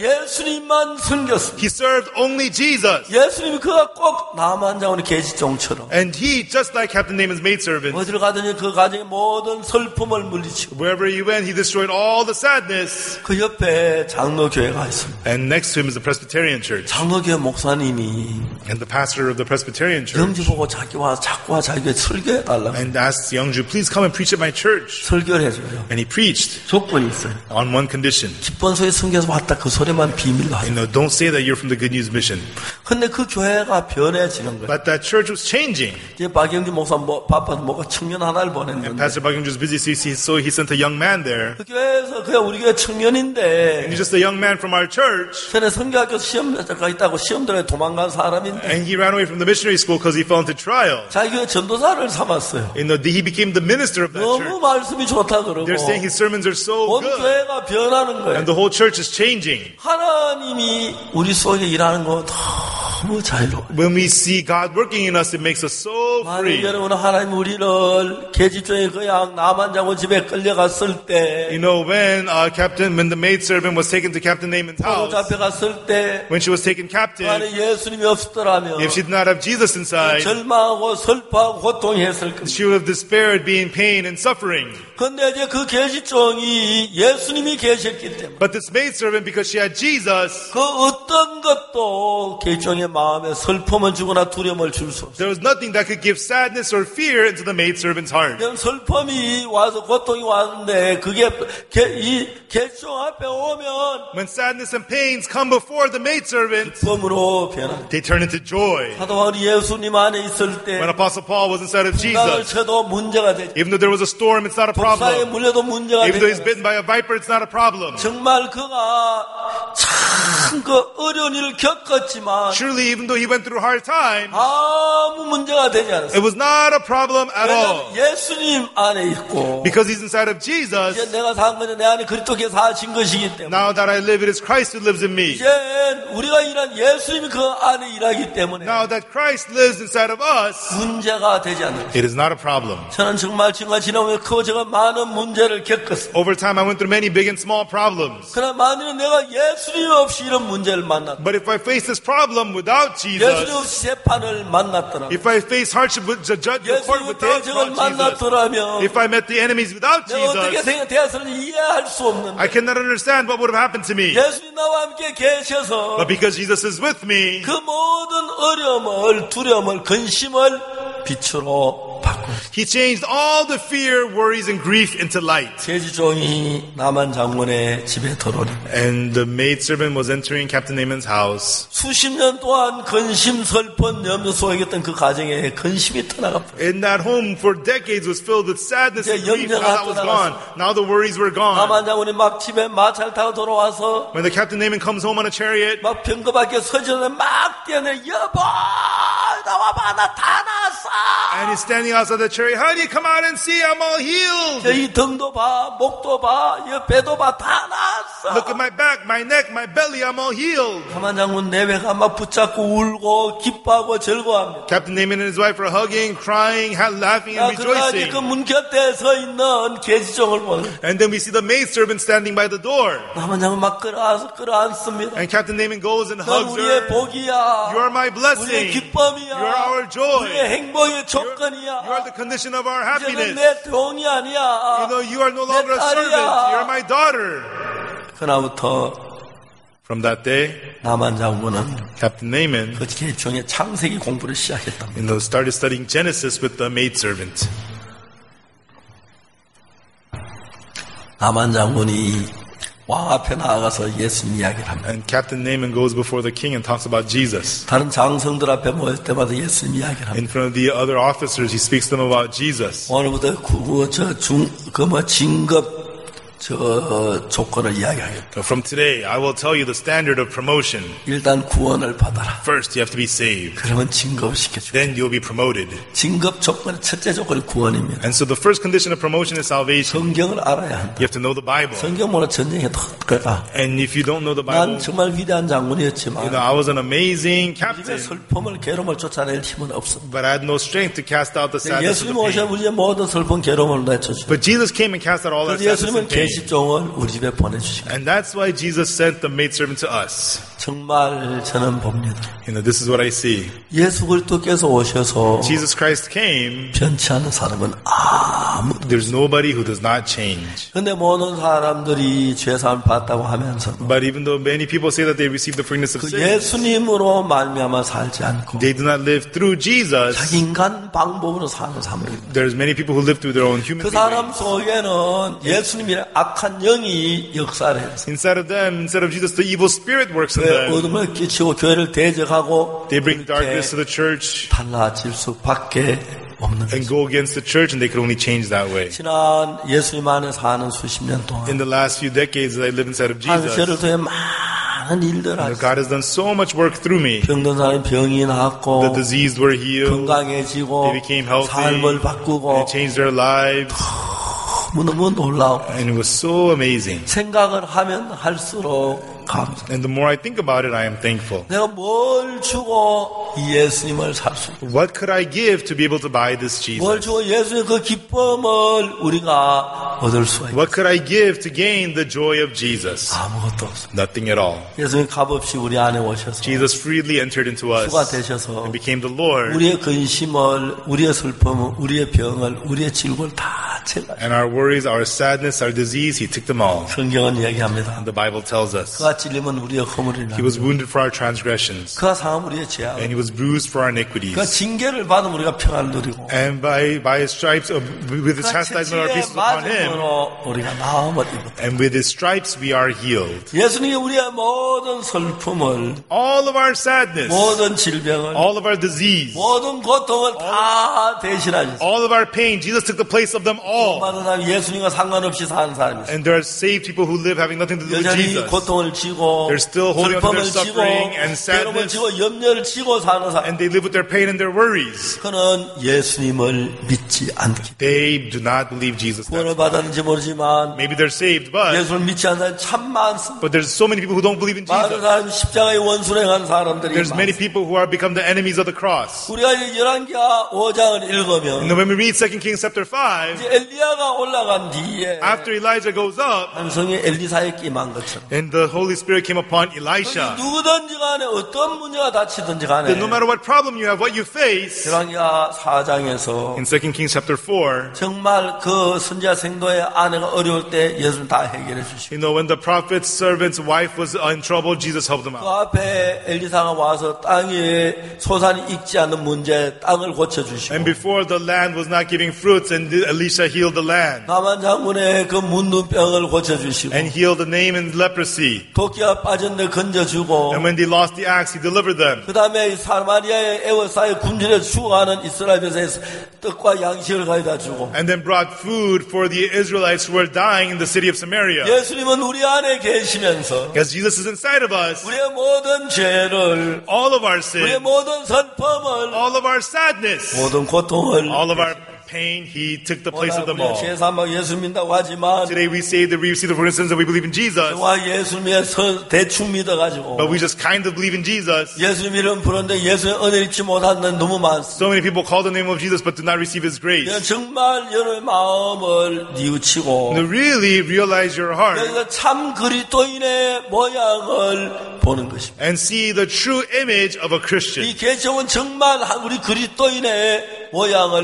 예수님만 섬겼습니다. He served only Jesus. 예수님이 그가 꼭 나만 장군의 계집종처럼 And he, just like Captain Naaman's maidservant, 어디를 가든지 그 가정의 모든 슬픔을 물리치고 wherever he went, he destroyed all the sadness. 그 옆에 장로교회가 있습니다. And next to him is the Presbyterian Church. 장로교회 목사님이 And the pastor of the Presbyterian Church. 영주 보고 자꾸와 자기가 설교해달라고 And asked Youngju, please come and preach at my church. 설교를 해줘요. And he preached 조건이 있어요. on one condition. 기본소에 숨겨서 왔다 그 소리만 비밀로 하죠. Don't say that you're from the Good News Mission. 근데 그 교회가 변해지는 거예요. But that church was changing. 이제 박영주 목사 바빠서 뭐가 청년 하나를 And 보냈는데 Pastor Bagyong was busy, so he sent a young man there. 그 교회에서 그냥 우리 교회 청년인데 And he's just a young man from our church. 전에 선교학교 시험가 있다고 시험 들어 도망간 사람인데 And he ran away from the missionary school because he fell into trial. 자기 교회 전도사를 삼았어요. He became the minister of that 너무 church. 말씀이 좋다 그러고 They're saying his sermons are so 온 good. 교회가 변하는 거예요. And the whole church is changing. 하나님이 우리 속에 일하는 거 너무 자유로워요. When we see God working in us, it makes us so 만약 free. 여러분 하나님 우리를 계집종의 그 양 나만 장군 집에 끌려갔을 때 When the maidservant was taken to Captain Naaman's 포로 house, 잡혀갔을 때 when she was taken 그 captive, 안에 예수님이 없었더라면 if she did not have Jesus inside, 절망하고 슬퍼하고 고통했을 겁니다. she would have despaired, be in pain and suffering. 근데 이제 그 계집종이 예수님이 계셨기 때문에 But this maidservant, because she had Jesus, 그 어떤 것도 계집종의 마음에 슬픔을 주거나 두려움을 줄 수 없어요. there was nothing that could give sadness or fear into the maidservant's heart. 그냥 슬픔이 와서 고통이 왔는데 그게 이 계집종 앞에 오면 When sadness and pains come before the maidservant, 기쁨으로 변합니다. they turn into joy. 사도 바울이 예수님 안에 있을 때 When Apostle Paul was inside of 풍랑을 Jesus, 쳐도 문제가 되죠. even though there was a storm, it's not a 독사에 problem. 물려도 문제가 Even though he's 되죠. bitten by a viper, it's not a problem. 정말 그가 참 그 어려운 일을 겪었지만 Surely, even though he went through hard times, 아무 문제가 되지 않았어요. it was not a problem at all. 왜냐하면 예수님 안에 있고 Because he's inside of Jesus, 이제 내가 산 것은 내 안에 그리스도께 사신 것이기 때문에 now that I live, it is Christ who lives in me. 이제 우리가 일한 예수님이 그 안에 일하기 때문에 Now that Christ lives inside of us, 문제가 되지 않는 거예요. it is not a problem. 저는 정말 지금과 지나면 크고 작은 많은 문제를 겪었어요. Over time, I went through many big and small problems. 그러나 만일 내가 예수님 없이 이런 문제를 만났다. But if I face this problem without 예수님 Jesus, 없이 재판을 만났더라. if I face hardship with the judge, the court 예수님 without 대적을 Jesus, 만났더라면 if I met the enemies without 내가 어떻게 Jesus, 대해서는 이해할 수 없는데 I cannot understand what would have happened to me. 예수님 나와 함께 계셔서 But because Jesus is with me, 그 모든 어려움을 두려움을 근심을 빛으로 바꾸고 He changed all the fear, worries, and grief into light. 계집종이 나만 장군의 집에 들어오니 And the maidservant was entering Captain Naaman's house. 수십 년 동안 근심, 슬픈, 염려 속에 있던 그 가정에 근심이 떠나가 In that home for decades was filled with sadness and grief. Now that was gone. Now the worries were gone. 나만 장군이 막 집에 마차를 타고 돌아와서 When the Captain Naaman comes home on a chariot, 막 병거 밖에 서지는데 막 뛰어내 여보 나와봐 나 다 나았어. and he's standing outside the chariot, honey, come out and see, I'm all healed. 이 등도 봐, 목도 봐, 이 배도 봐, 다 나았어. Look at my back, my neck, my belly, I'm all healed. 나만 장군 내외가 막 붙잡고 울고 기뻐하고 즐거워합니다. Captain Naaman and his wife are hugging, crying, laughing, and 그러나 이제 rejoicing. 그 문 곁에 서 있는 계집종을 보는 And then we see the maidservant standing by the door. 나만 장군 막 끌어안습니다. And Captain Naaman goes and 넌 hugs 우리의 her. 복이야. You are my 우리의 blessing. 기쁨이야. You are our joy. 우리의 행복의 You 조건이야. are the condition of our 이제는 happiness. 내 종이 아니야. You are no longer a 딸이야. servant. You are my daughter. 그날부터 From that day, 나만 장군은 Captain Naaman 그 계집종의 창세기 공부를 시작했다. started studying Genesis with the maidservant. 나만 장군이 왕 앞에 나아가서 예수님 이야기를 합니다. And Captain Naaman goes before the king and talks about Jesus. 다른 장성들 앞에 모일 때마다 예수님 이야기를 합니다. In front of the other officers, he speaks to them about Jesus. 오늘부터 진급 조건을 이야기하겠다. From today, I will tell you the standard of promotion. 일단 구원을 받아라. First, you have to be saved. 그러면 진급을 시켜줘. Then you'll be promoted. 진급 조건의 첫째 조건이 구원입니다. And so the first condition of promotion is salvation. 성경을 알아야 한다. You have to know the Bible. 성경 몰라 전쟁에 그러다. And if you don't know the 난 Bible, 정말 위대한 장군이었지만 I was an amazing 우리가 captain, 슬픔을 괴로움을 쫓아낼 힘은 없습니다. but I had no strength to cast out the sadness 예수님 of the 오셔 pain. 우리의 모든 슬픔 괴로움을 내쫓죠. But Jesus came and cast out all our 그래서 sadness 예수님은 and pain. 집종을 우리 집에 보내주시고 And that's why Jesus sent the maidservant to us. 정말 저는 봅니다. This is what I see. 예수 그리스도께서 오셔서 Jesus Christ came. 변치 않는 사람은 아무도 There's nobody who does not change. 근데 모든 사람들이 죄사함을 받았다고 하면서 But even though many people say that they received the forgiveness of 그 sin, 예수님으로 말미암아 살지 않고 they do not live through Jesus. 자기 인간 방법으로 사는 사람들입니다. There's many people who live through their own human 그 사람 ways. 속에는 예수님이란 악한 영이 역사를 해서 Inside of them, instead of Jesus, the evil spirit works in them. 어둠을 끼치고 교회를 대적하고 They bring 그렇게 darkness to the church 달라질 수밖에 없는 and 거죠. go against the church, and they can only change that way. 지난 예수님 안에 사는 수십 년 동안 In the last few decades that I lived inside of 저를 Jesus, 통해 많은 일들을 하셨어요. God has done so much work through me. 병든 사람이 병이 The 낫고 diseased were healed, 건강해지고 they became healthy, 삶을 and 바꾸고 changed their lives, 너무 놀라워. and it was so amazing. 생각을 하면 할수록 감사. And the more I think about it, I am thankful. 내가 뭘 주고 이 예수님을 살 수 있고 What could I give to be able to buy this 뭘 Jesus? 주고 예수의 그 기쁨을 우리가 얻을 수가 있고 What could I give to gain the joy of Jesus? 아무것도 없어. Nothing at all. 예수님 값없이 우리 안에 오셔서 Jesus freely entered into us 주가 되셔서 and became the Lord. 우리의 근심을, 우리의 슬픔을, 우리의 병을, 우리의 질고를 다 제가 And our worries, our sadness, our disease, He took them all. 성경은 얘기합니다. The Bible tells us. 그가 찔림은 우리의 허물이라. He was wounded for our transgressions, 그가 상함 우리의 죄악. and He was bruised for our 그가 iniquities. 징계를 받으면 우리가 평안을 누리고 And by His stripes, with His 그가 chastisement, our peace 채찍에 was upon Him. 맞음으로 우리가 나음을 입었다. And with His stripes, we are healed. 예수님이 우리의 모든 슬픔을, All of our sadness, 모든 질병을, all of our disease, 모든 고통을 다 대신하셨어요. all of our pain, Jesus took the place of them all. 많은 사람이 예수님과 상관없이 사는 사람이 있어요. And there are saved people who live having nothing to do with 여전히 Jesus. 고통을 지고 They're still holding on to 슬픔을 their 지고 suffering and 괴로움을 sadness. 지고 염려를 지고 사는 사람. And they live with their pain and their worries. 그는 예수님을 믿지 않기 때문에 They do not believe Jesus. 구원을 받았는지 모르지만 Maybe they're saved, but 예수를 믿지 않는 사람이 참 많습니다. there's so many people who don't believe in 많은 Jesus. 사람이 십자가의 원수를 행한 사람들이 There's many 많습니다. people who are become the enemies of the cross. 우리가 이제 열왕기하 5장을 읽으면 And when we read 2 Kings chapter 5, 이제 엘리야가 올라간 뒤에 after Elijah goes up, 함성이 엘리사에 임한 것처럼 and the Holy Spirit came upon Elisha, 누구든지 간에 어떤 문제가 닥치든지 간에 that no matter what problem you have, what you face, 열왕기하 4장에서 in 2 Kings chapter 4, 정말 그 선지자 생도의 아내가 어려울 때 예수는 다 해결해 주시고 when the prophet's servant's wife was in trouble, Jesus helped them 그 out. 앞에 엘리사가 와서 땅 위에 소산이 익지 않는 문제 땅을 고쳐주시고 And before the land was not giving fruits, and Elisha healed the land, 나만 장군의 그 문둥병을 고쳐주시고 and healed the name and leprosy. 도끼가 빠졌는데 건져주고 And when they lost the axe, He delivered them. 그 다음에 사마리아의 에워사의 굶주려 죽어가는 이스라엘 백성에서 떡과 양식을 가져다 주고 And then brought food for the Israelites who were dying in the city of Samaria. 예수님은 우리 안에 계시면서 Because Jesus is inside of us, 우리의 모든 죄를 all of our 우리의 sin, 모든 슬픔을 all of our sadness, 모든 고통을 all of our pain, He took the place of them 우리가 all. 죄사함 예수 믿다고 하지만 Today we say that we receive the forgiveness of sins and we believe in Jesus, 와 예수님의 대충 믿어가지고 but we just kind of believe in Jesus. 예수님 이름 부르는데 예수의 은혜를 잊지 못하는 너무 많습니다. So many people call the name of Jesus but do not receive His grace. 정말 여러분의 마음을 뉘우치고 To really realize your heart 여기서 참 그리스도인의 모양을 보는 것입니다. and see the true image of a Christian. 이 개정은 정말 우리 그리스도인의 모양을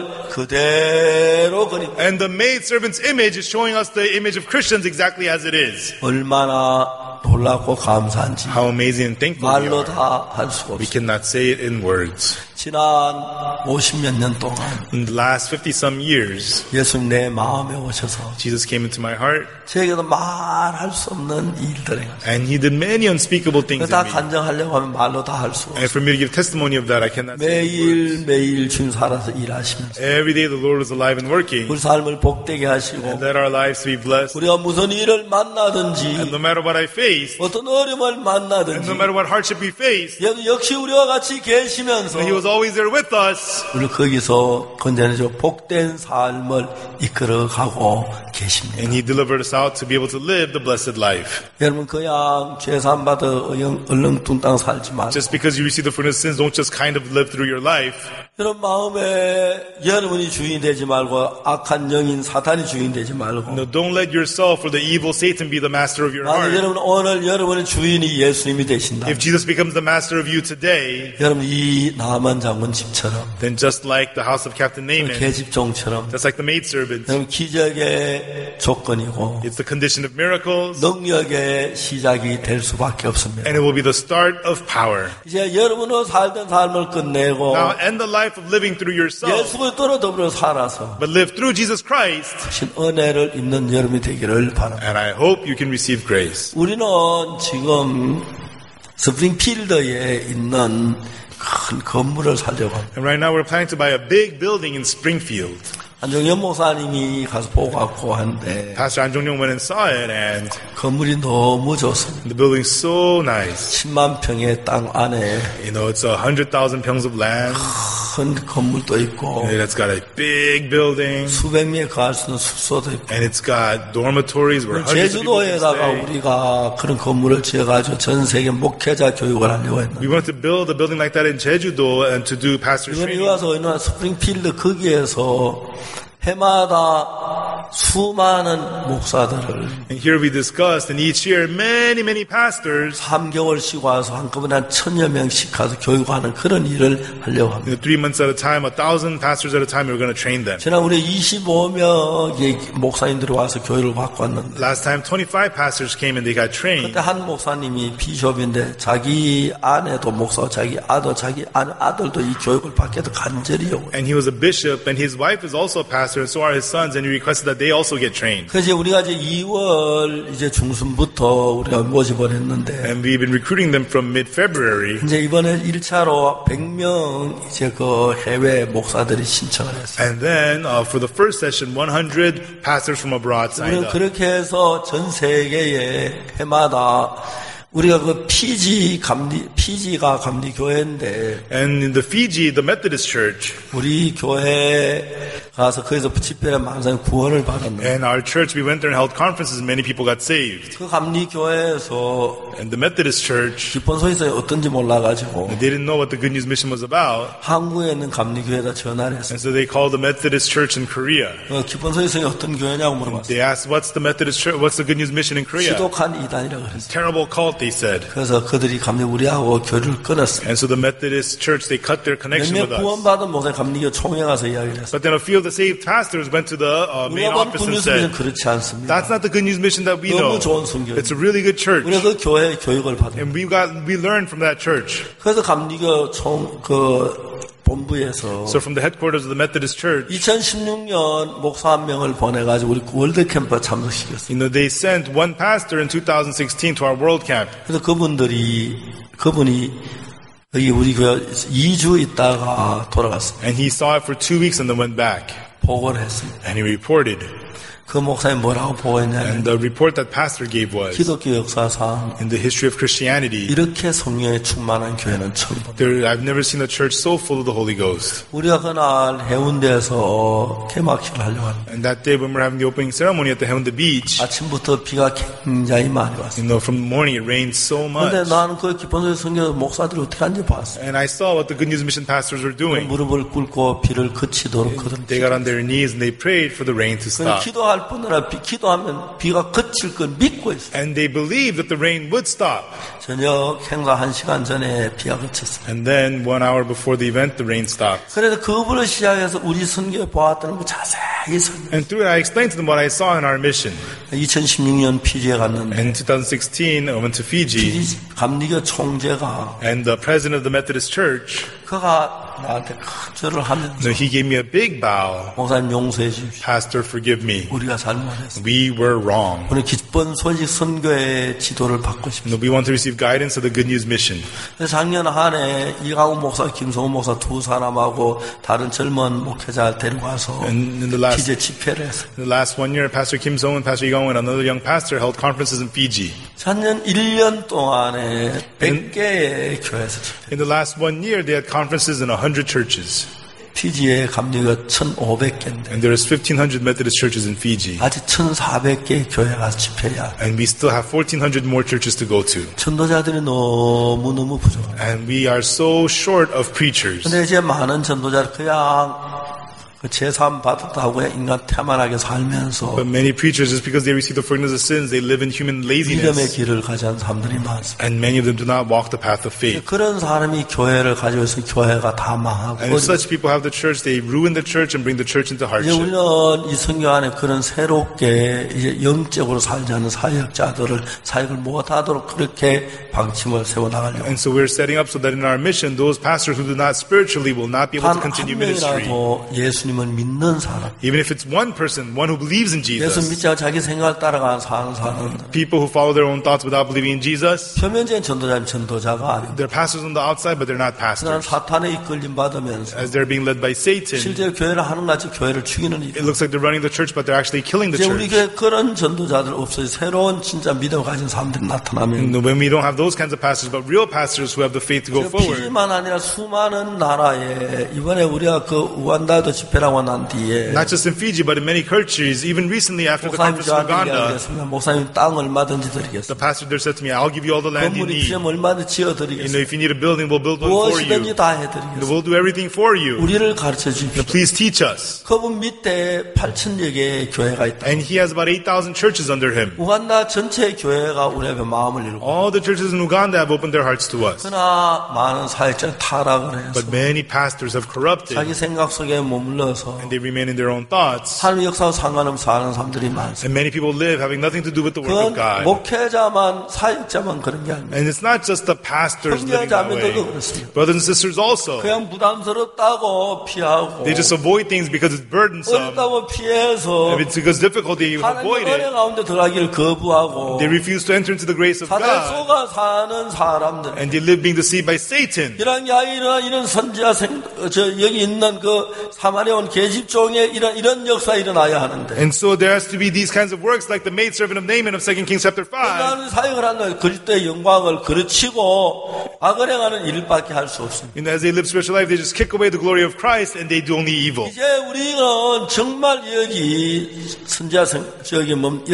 그대로 그립니다. And the maidservant's image is showing us the image of Christians exactly as it is. 얼마나 놀랍고 감사한지 How amazing and thankful we 말로 are. 다 할 수가 We 없습니다. cannot say it in words. 지난 50몇 년 동안 In the last 50-some years, 예수님 내 마음에 오셔서 Jesus came into my heart 저에게도 말할 수 없는 일들을 해요. and He did many unspeakable things 다 in me. 간증하려고 하면 말로 다 할 수가 And 없어요. for me to give testimony of that, I cannot say it in words. 매일 주님 살아서 일하시면서 Every day the Lord is alive and working, 우리 삶을 복되게 and 하시고 let our lives be blessed. 우리가 무슨 일을 And 만나든지 no matter what I face, 어떤 어려움을 and 만나든지 no matter what hardship we face, 역시 우리와 같이 계시면서 He was always there with us. 우리를 거기서 건져내서 복된 삶을 이끌어가고 계십니다. And He delivered us out to be able to live the blessed life. 여러분 그냥 죄산 받아 얼렁뚱땅 살지 마시고 Just because you receive the forgiveness of sins, don't just kind of live through your life. 여러분 마음에 여러분이 주인이 되지 말고 악한 영인 사탄이 주인이 되지 말고 No, don't let yourself or the evil Satan be the master of your 만약 heart. 여러분 오늘 여러분의 주인이 예수님이 되신다. If Jesus becomes the master of you today, 여러분 이 나만 장군 집처럼 then just like the house of Captain Naaman, 계집종처럼 just like the maidservants, 여러분 기적의 조건이고 it's the condition of miracles, 능력의 시작이 될 수밖에 없습니다. and it will be the start of power. 이제 여러분으로 살던 삶을 끝내고 Now, end the life of living through yourself, 예수 그리스도로 더불어 살아서 but live through Jesus Christ, 신 은혜를 입는 여러분이 되기를 바랍니다. and I hope you can receive grace. 우리는 지금 스프링필드에 있는 큰 건물을 살려고 합니다. And right now we're planning to buy a big building in Springfield. 안정현 목사님이 가서 보고 갔고 한데 Pastor An Jong-yong went and saw it, and 건물이 너무 좋습니다. the building's so nice. 10만 평의 땅 안에 You know, it's 100,000 평s of land. 큰 건물도 있고 And it's got a big building, 수백 명이 갈 수 있는 숙소도 있고 and it's got dormitories where hundreds of people can 제주도에다가 stay. 우리가 그런 건물을 지어가지고 전 세계 목회자 교육을 하려고 했는데 We wanted to build a building like that in Jeju-do and to do pastor 이번에 training. 와서 있는 스프링필드 거기에서 해마다 수많은 목사들을 And here we discussed, and each year many pastors, 3개월씩 와서 한꺼번에 한 1,000여 명씩 가서 교육하는 그런 일을 하려고 합니다. 3 months at a time, 1,000 pastors at a time, we were going to train them. 지난 우리 25명의 목사님들이 와서 교육을 받고 왔는데 Last time, 25 pastors came and they got trained. 그때 한 목사님이 비숍인데 자기 아내도 목사고 자기 아들도 이 교육을 받게도 간절히 요구해요. And he was a bishop, and his wife is also a pastor, and so are his sons, and he requested that they also get trained. 그래서 우리가 이제 2월 이제 중순부터 우리가 모집을 했는데 And we've been recruiting them from mid-February. 이제 이번에 1차로 100명 이제 그 해외 목사들이 신청을 했어요. And then, for the first session, 100 pastors from abroad signed 우리는 up. 그렇게 해서 전 세계의 해마다 우리가 그 피지가 감리 교회인데 And in the Fiji, the Methodist Church, 우리 교회 가서 거기서 집회를 많은 사람이 구원을 받았는데 and our church, we went there and held conferences, and many people got saved. 그 감리 교회에서 And the Methodist Church, 기쁜 소식이 어떤지 몰라가지고 they didn't know what the Good News Mission was about, 한국에 있는 감리 교회에다 전화를 했어요. and so they called the Methodist Church in Korea. 기쁜 소식이 어떤 교회냐고 물어봤어요. They asked, what's the Methodist Church, what's the Good News Mission in Korea? 지독한 이단이라고 그랬어요. Terrible cult, they said. 그래서 그들이 감리 우리하고 교류를 끊었어요. And so the Methodist Church, they cut their connection with 몇몇 us. 구원받은 목사님 감리교 총회 가서 이야기를 했어요. But then a few of the saved pastors went to the main 우리가 본 office and 군유스는 said, 그렇지 않습니다. that's not the Good News Mission that we know. 너무 좋은 선교. It's a really good church. 우리가 그 교회 교육을 받아요. And we learned from that church. 그래서 감리교 본부에서 So from the headquarters of the Methodist Church, 2016년 목사 한 명을 보내가지고 우리 월드 캠프에 참석시켰어요. you know, they sent one pastor in 2016 to our World Camp. 그래서 그분이 여기 우리 교회 2주 있다가 돌아갔어요. And he saw it for 2 weeks and then went back. 보고를 했습니다. And he reported. 그 목사님 뭐라고 보고했냐면 And the report that pastor gave was, 기독교 역사상 in the history of Christianity, 이렇게 성령에 충만한 교회는 처음 봅니다. I've never seen a church so full of the Holy Ghost. 우리가 그날 해운대에서 개막식을 하려고 합니다. And that day when we're having the opening ceremony at the Haeundae Beach, 아침부터 비가 굉장히 많이 왔어요. you know, from the morning it rained so 근데 much. 나는 그 기본소리 성교 목사들이 어떻게 하는지 봤어요. And I saw what the Good News Mission pastors were doing. 무릎을 꿇고 비를 그치도록 그들 They got on their knees and they prayed for the rain to 그냥 stop. 기도할 뿐더러 기도하면 비가 그칠 걸 믿고 있어요. And they believed that the rain would stop. 저녁 행사 1시간 전에 비가 그쳤어요. And then 1 hour before the event, the rain stopped. 그래서 그분을 시작해서 우리 선교에 보았다는 거 자세히 설명. And through it, I explained to them what I saw in our mission. 2016년 피지에 갔는데 In 2016, I went to Fiji, 피지 감리교 총재가 and the president of the Methodist Church, 그가 나한테 큰 절을 하면서 so he gave me a big bow. 목사님 용서해 주십시오. Pastor, forgive me. 우리가 잘못했어. We were wrong. 오늘 기쁜 소식 선교의 지도를 받고 싶습니다. We want to receive guidance of the Good News Mission. 그래서 작년 한 해 이강훈 목사, 김성훈 목사 두 사람하고 다른 젊은 목회자 데려가서 And in the last 피제 집회를 했어요. The last 1 year, Pastor Kim Song and Pastor Lee Gong and another young pastor held conferences in Fiji. 작년 1년 동안에 100개의 교회에서 집회. In the last 1 year, they had conferences in 100 churches. 피지에 감리가 1,500개인데 And there's 1,500 Methodist churches in Fiji. 아직 1,400개 교회가 집회야. And we still have 1,400 more churches to go to. 전도자들이 너무너무 부족해. And we are so short of preachers. 근데 이제 많은 전도자들 그냥 제삼 받았다고 그냥 인간 태만하게 살면서 But many preachers, just because they receive the forgiveness of sins, they live in human 믿음의 laziness. 길을 가지 않은 사람들이 많습니다. And many of them do not walk the path of faith. 그런 사람이 교회를 가지고 있으면 교회가 다 망하고 And if such people have the church, they ruin the church and bring the church into 이제 hardship. 우리는 이 성경 안에 그런 새롭게 이제 영적으로 살지 않는 사역자들을 사역을 못하도록 그렇게 방침을 세워나가려고 And so we're setting up so that in our mission, those pastors who do not spiritually will not be able to 단 한 continue ministry. 명이라도 예수님을 믿는 사람 Even if it's one person, one who believes in 예수 Jesus. 믿지 않고 자기 생각을 따라가는 사는 사람들 People who follow their own thoughts without believing in Jesus, 표면적인 전도자는 전도자가 아닙니다. they're pastors on the outside, but they're not 그냥 pastors. 사탄에 이끌림 받으면서 As they're being led by Satan, 실제 교회를 하는 같이 교회를 죽이는 일. it looks like they're running the church, but they're actually killing the 이제 우리 church. 교회 그런 전도자들 없어요. 새로운 진짜 믿음을 가진 사람들이 나타나면 And when we don't have those kinds of pastors, but real pastors who have the faith to go forward. 피지만 아니라 수많은 나라에 이번에 우리가 그 우간다도 집회라고 난 뒤에 Not just in Fiji, but in many countries, even recently after the 목사님 conference in 저한테 Uganda, 얘기하겠습니다. 목사님 땅 얼마든지 the 드리겠습니다. pastor there said to me, I'll give you all the land you 건물이 need. 필요하면 얼마든지 You know, 지어드리겠습니다. if you need a building, we'll build one for 무엇이든지 you. 다 해드리겠습니다. We'll do everything for you. 우리를 가르쳐 주십시오. Please teach us. 그분 밑에 8,000여 개의 교회가 있다. And he has about 8,000 churches under him. 우간다 전체 교회가 우리 앞에 마음을 열고 All the churches in Uganda have opened their hearts to us. 그러나 많은 사역자는 타락을 해서 But many pastors have corrupted, 자기 생각 속에 머물러서 and they remain in their own thoughts. 하나님 역사와 상관없이 사는 사람들이 많습니다. And many people live having nothing to do with the work of 그건 God. 목회자만 사역자만 그런 게 아닙니다. And it's not just the pastors living that way. 형제자매들도 그렇습니다. Brothers and sisters also. 그냥 부담스럽다고 피하고 They just avoid things because it's burdensome. 어렵다고 피해서 If it's because difficult, they avoid 하나님의 은혜 it. 가운데 들어가기를 거부하고 They refuse to enter into the grace of 사단 God. 속아 사는 사람들 And they live being deceived by Satan. 이런 게 아니라 이런 선지자 여기 있는 그 사마리아 온 계집종의 이런 역사 일어나야 하는데 And so there has to be these kinds of works like the maidservant of Naaman of 2 Kings chapter 5. 나는 사역을 한다면 그리스도의 영광을 그르치고 악을 행하는 일밖에 할 수 없습니다. And as they live spiritual life, they just kick away the glory of Christ and they do only evil. 이제 우리는 정말 여기 선지자 저기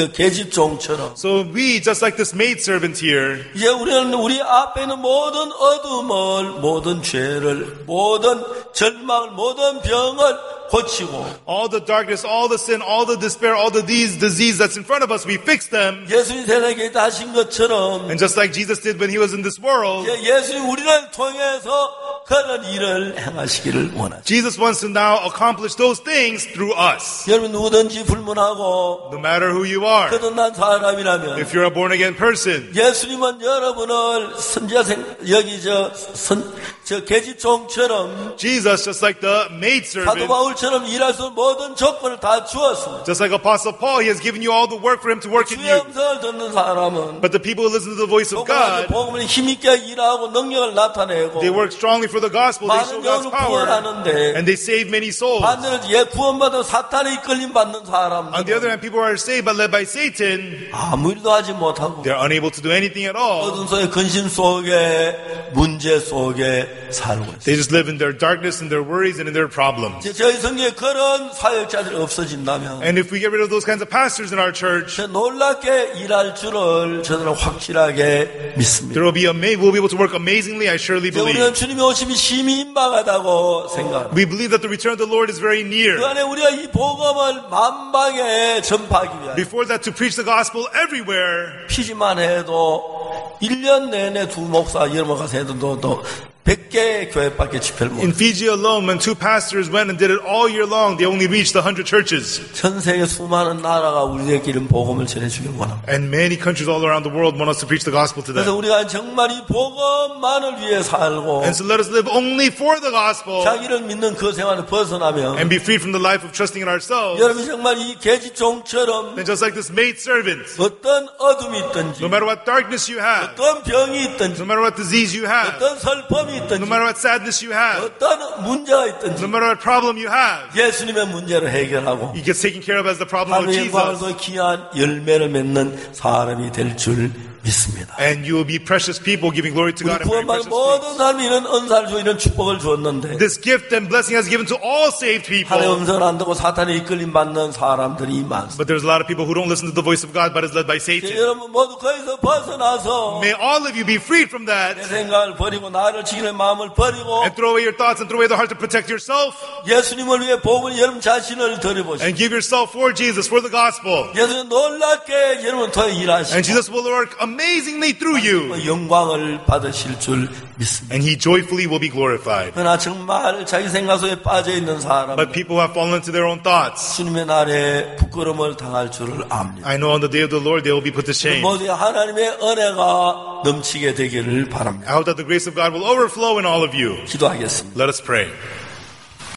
계집종처럼 So we, just like this maidservant here, 이제 우리는 우리 앞에 있는 모든 어둠을, 모든 죄를, 모든 절망을, 모든 병을 고치고 all the darkness, all the sin, all the despair, all the disease that's in front of us, we fix them. 예수님 세상에 하신 것처럼 And just like Jesus did when he was in this world, 예수님 우리를 통해서 그런 일을 행하시기를 원하죠. Jesus wants to now accomplish those things through us. 여러분 누구든지 불문하고 No matter who you are, 거듭난 사람이라면 if you're a born again person, 예수님은 여러분을 선지자생 여기 저 계집종처럼 Jesus, just like the 사도 maidservant, 바울처럼 일할 수 있는 모든 조건을 다 주었습니다. just like Apostle Paul, he has given you all the work for him to work in 주의 you. 음성을 듣는 사람은 But the people who listen to the voice of God, 복음을 힘있게 일하고 능력을 나타내고 they work strongly for the gospel, they show 많은 God's 영혼을 power, 구원하는데 and they save many souls. 반대로 구원받아 사탄에 이끌림 받는 사람 On the other hand, people who are saved but led by Satan, 아무 일도 하지 못하고 they're unable to do anything at all. 어둠 속에 근심 속에 문제 속에 살고 있어요. They just live in their darkness and their worries and in their problems. 저희 성경에 그런 사역자들이 없어진다면 And if we get rid of those kinds of pastors in our church, 놀랍게 일할 줄을 저는 확실하게 믿습니다. we'll be able to work amazingly, I surely believe. 우리는 주님의 오심이 심히 임박하다고 생각합니다. We believe that the return of the Lord is very near. 그 안에 우리가 이 복음을 만방에 전파하기 위하여 Before that, to preach the gospel everywhere, 피지만 해도 1년 내내 두 목사 여러 가서 해도 또 100개 교회밖에 집회를 못. in Fiji alone, when 2 pastors went and did it all year long, they only reached 100 churches. 전 세계 수많은 나라가 우리에게 복음을 전해주길 원합니다. And many countries all around the world want us to preach the gospel to 그래서 them. 우리가 정말 이 복음만을 위해 살고 And so let us live only for the gospel 자기를 믿는 그 생활을 벗어나면 and be freed from the life of trusting in ourselves. 여러분 정말 이 계집종처럼 And just like this maidservant, 어떤 어둠이 있든지 no matter what darkness you have, 어떤 병이 있든지 no matter what disease you have, 어떤 슬픔이 no 있든지 matter what sadness you have, 어떤 문제가 있든지 no matter what problem you have, 예수님의 문제를 해결하고 it gets taken care of as the problem of 하나님의 영광을 Jesus. 더 귀한 열매를 맺는 사람이 될 줄 믿습니다. And you will be precious people giving glory to 우리 God and bearing 구원받은 precious fruit. 모든 사람이 이런 은사를 주고 이런 축복을 주었는데 This gift and blessing has given to all saved people. 하나님의 음성을 안 듣고 사탄에 이끌림 받는 사람들이 많습니다. But there's a lot of people who don't listen to the voice of God but is led by Satan. 여러분 모두 거기서 벗어나서 May all of you be freed from that 내 생각을 버리고 나를 지키는 마음을 버리고 and throw away your thoughts and throw away the heart to protect yourself 예수님을 위해 복음을 여러분 자신을 드려보시고 and give yourself for Jesus, for the gospel. 예수님 놀랍게 여러분 더 일하시고 And Jesus will work amazingly through you. 영광을 받으실 줄 믿습니다. And He joyfully will be glorified. 그러나 정말 자기 생각 속에 빠져있는 사람 But people who have fallen into their own thoughts, 주님의 날에 부끄러움을 당할 줄을 압니다. I know on the day of the Lord they will be put to shame. 모두 하나님의 은혜가 넘치게 되기를 바랍니다. I hope that the grace of God will overflow in all of you. 기도하겠습니다. Let us pray.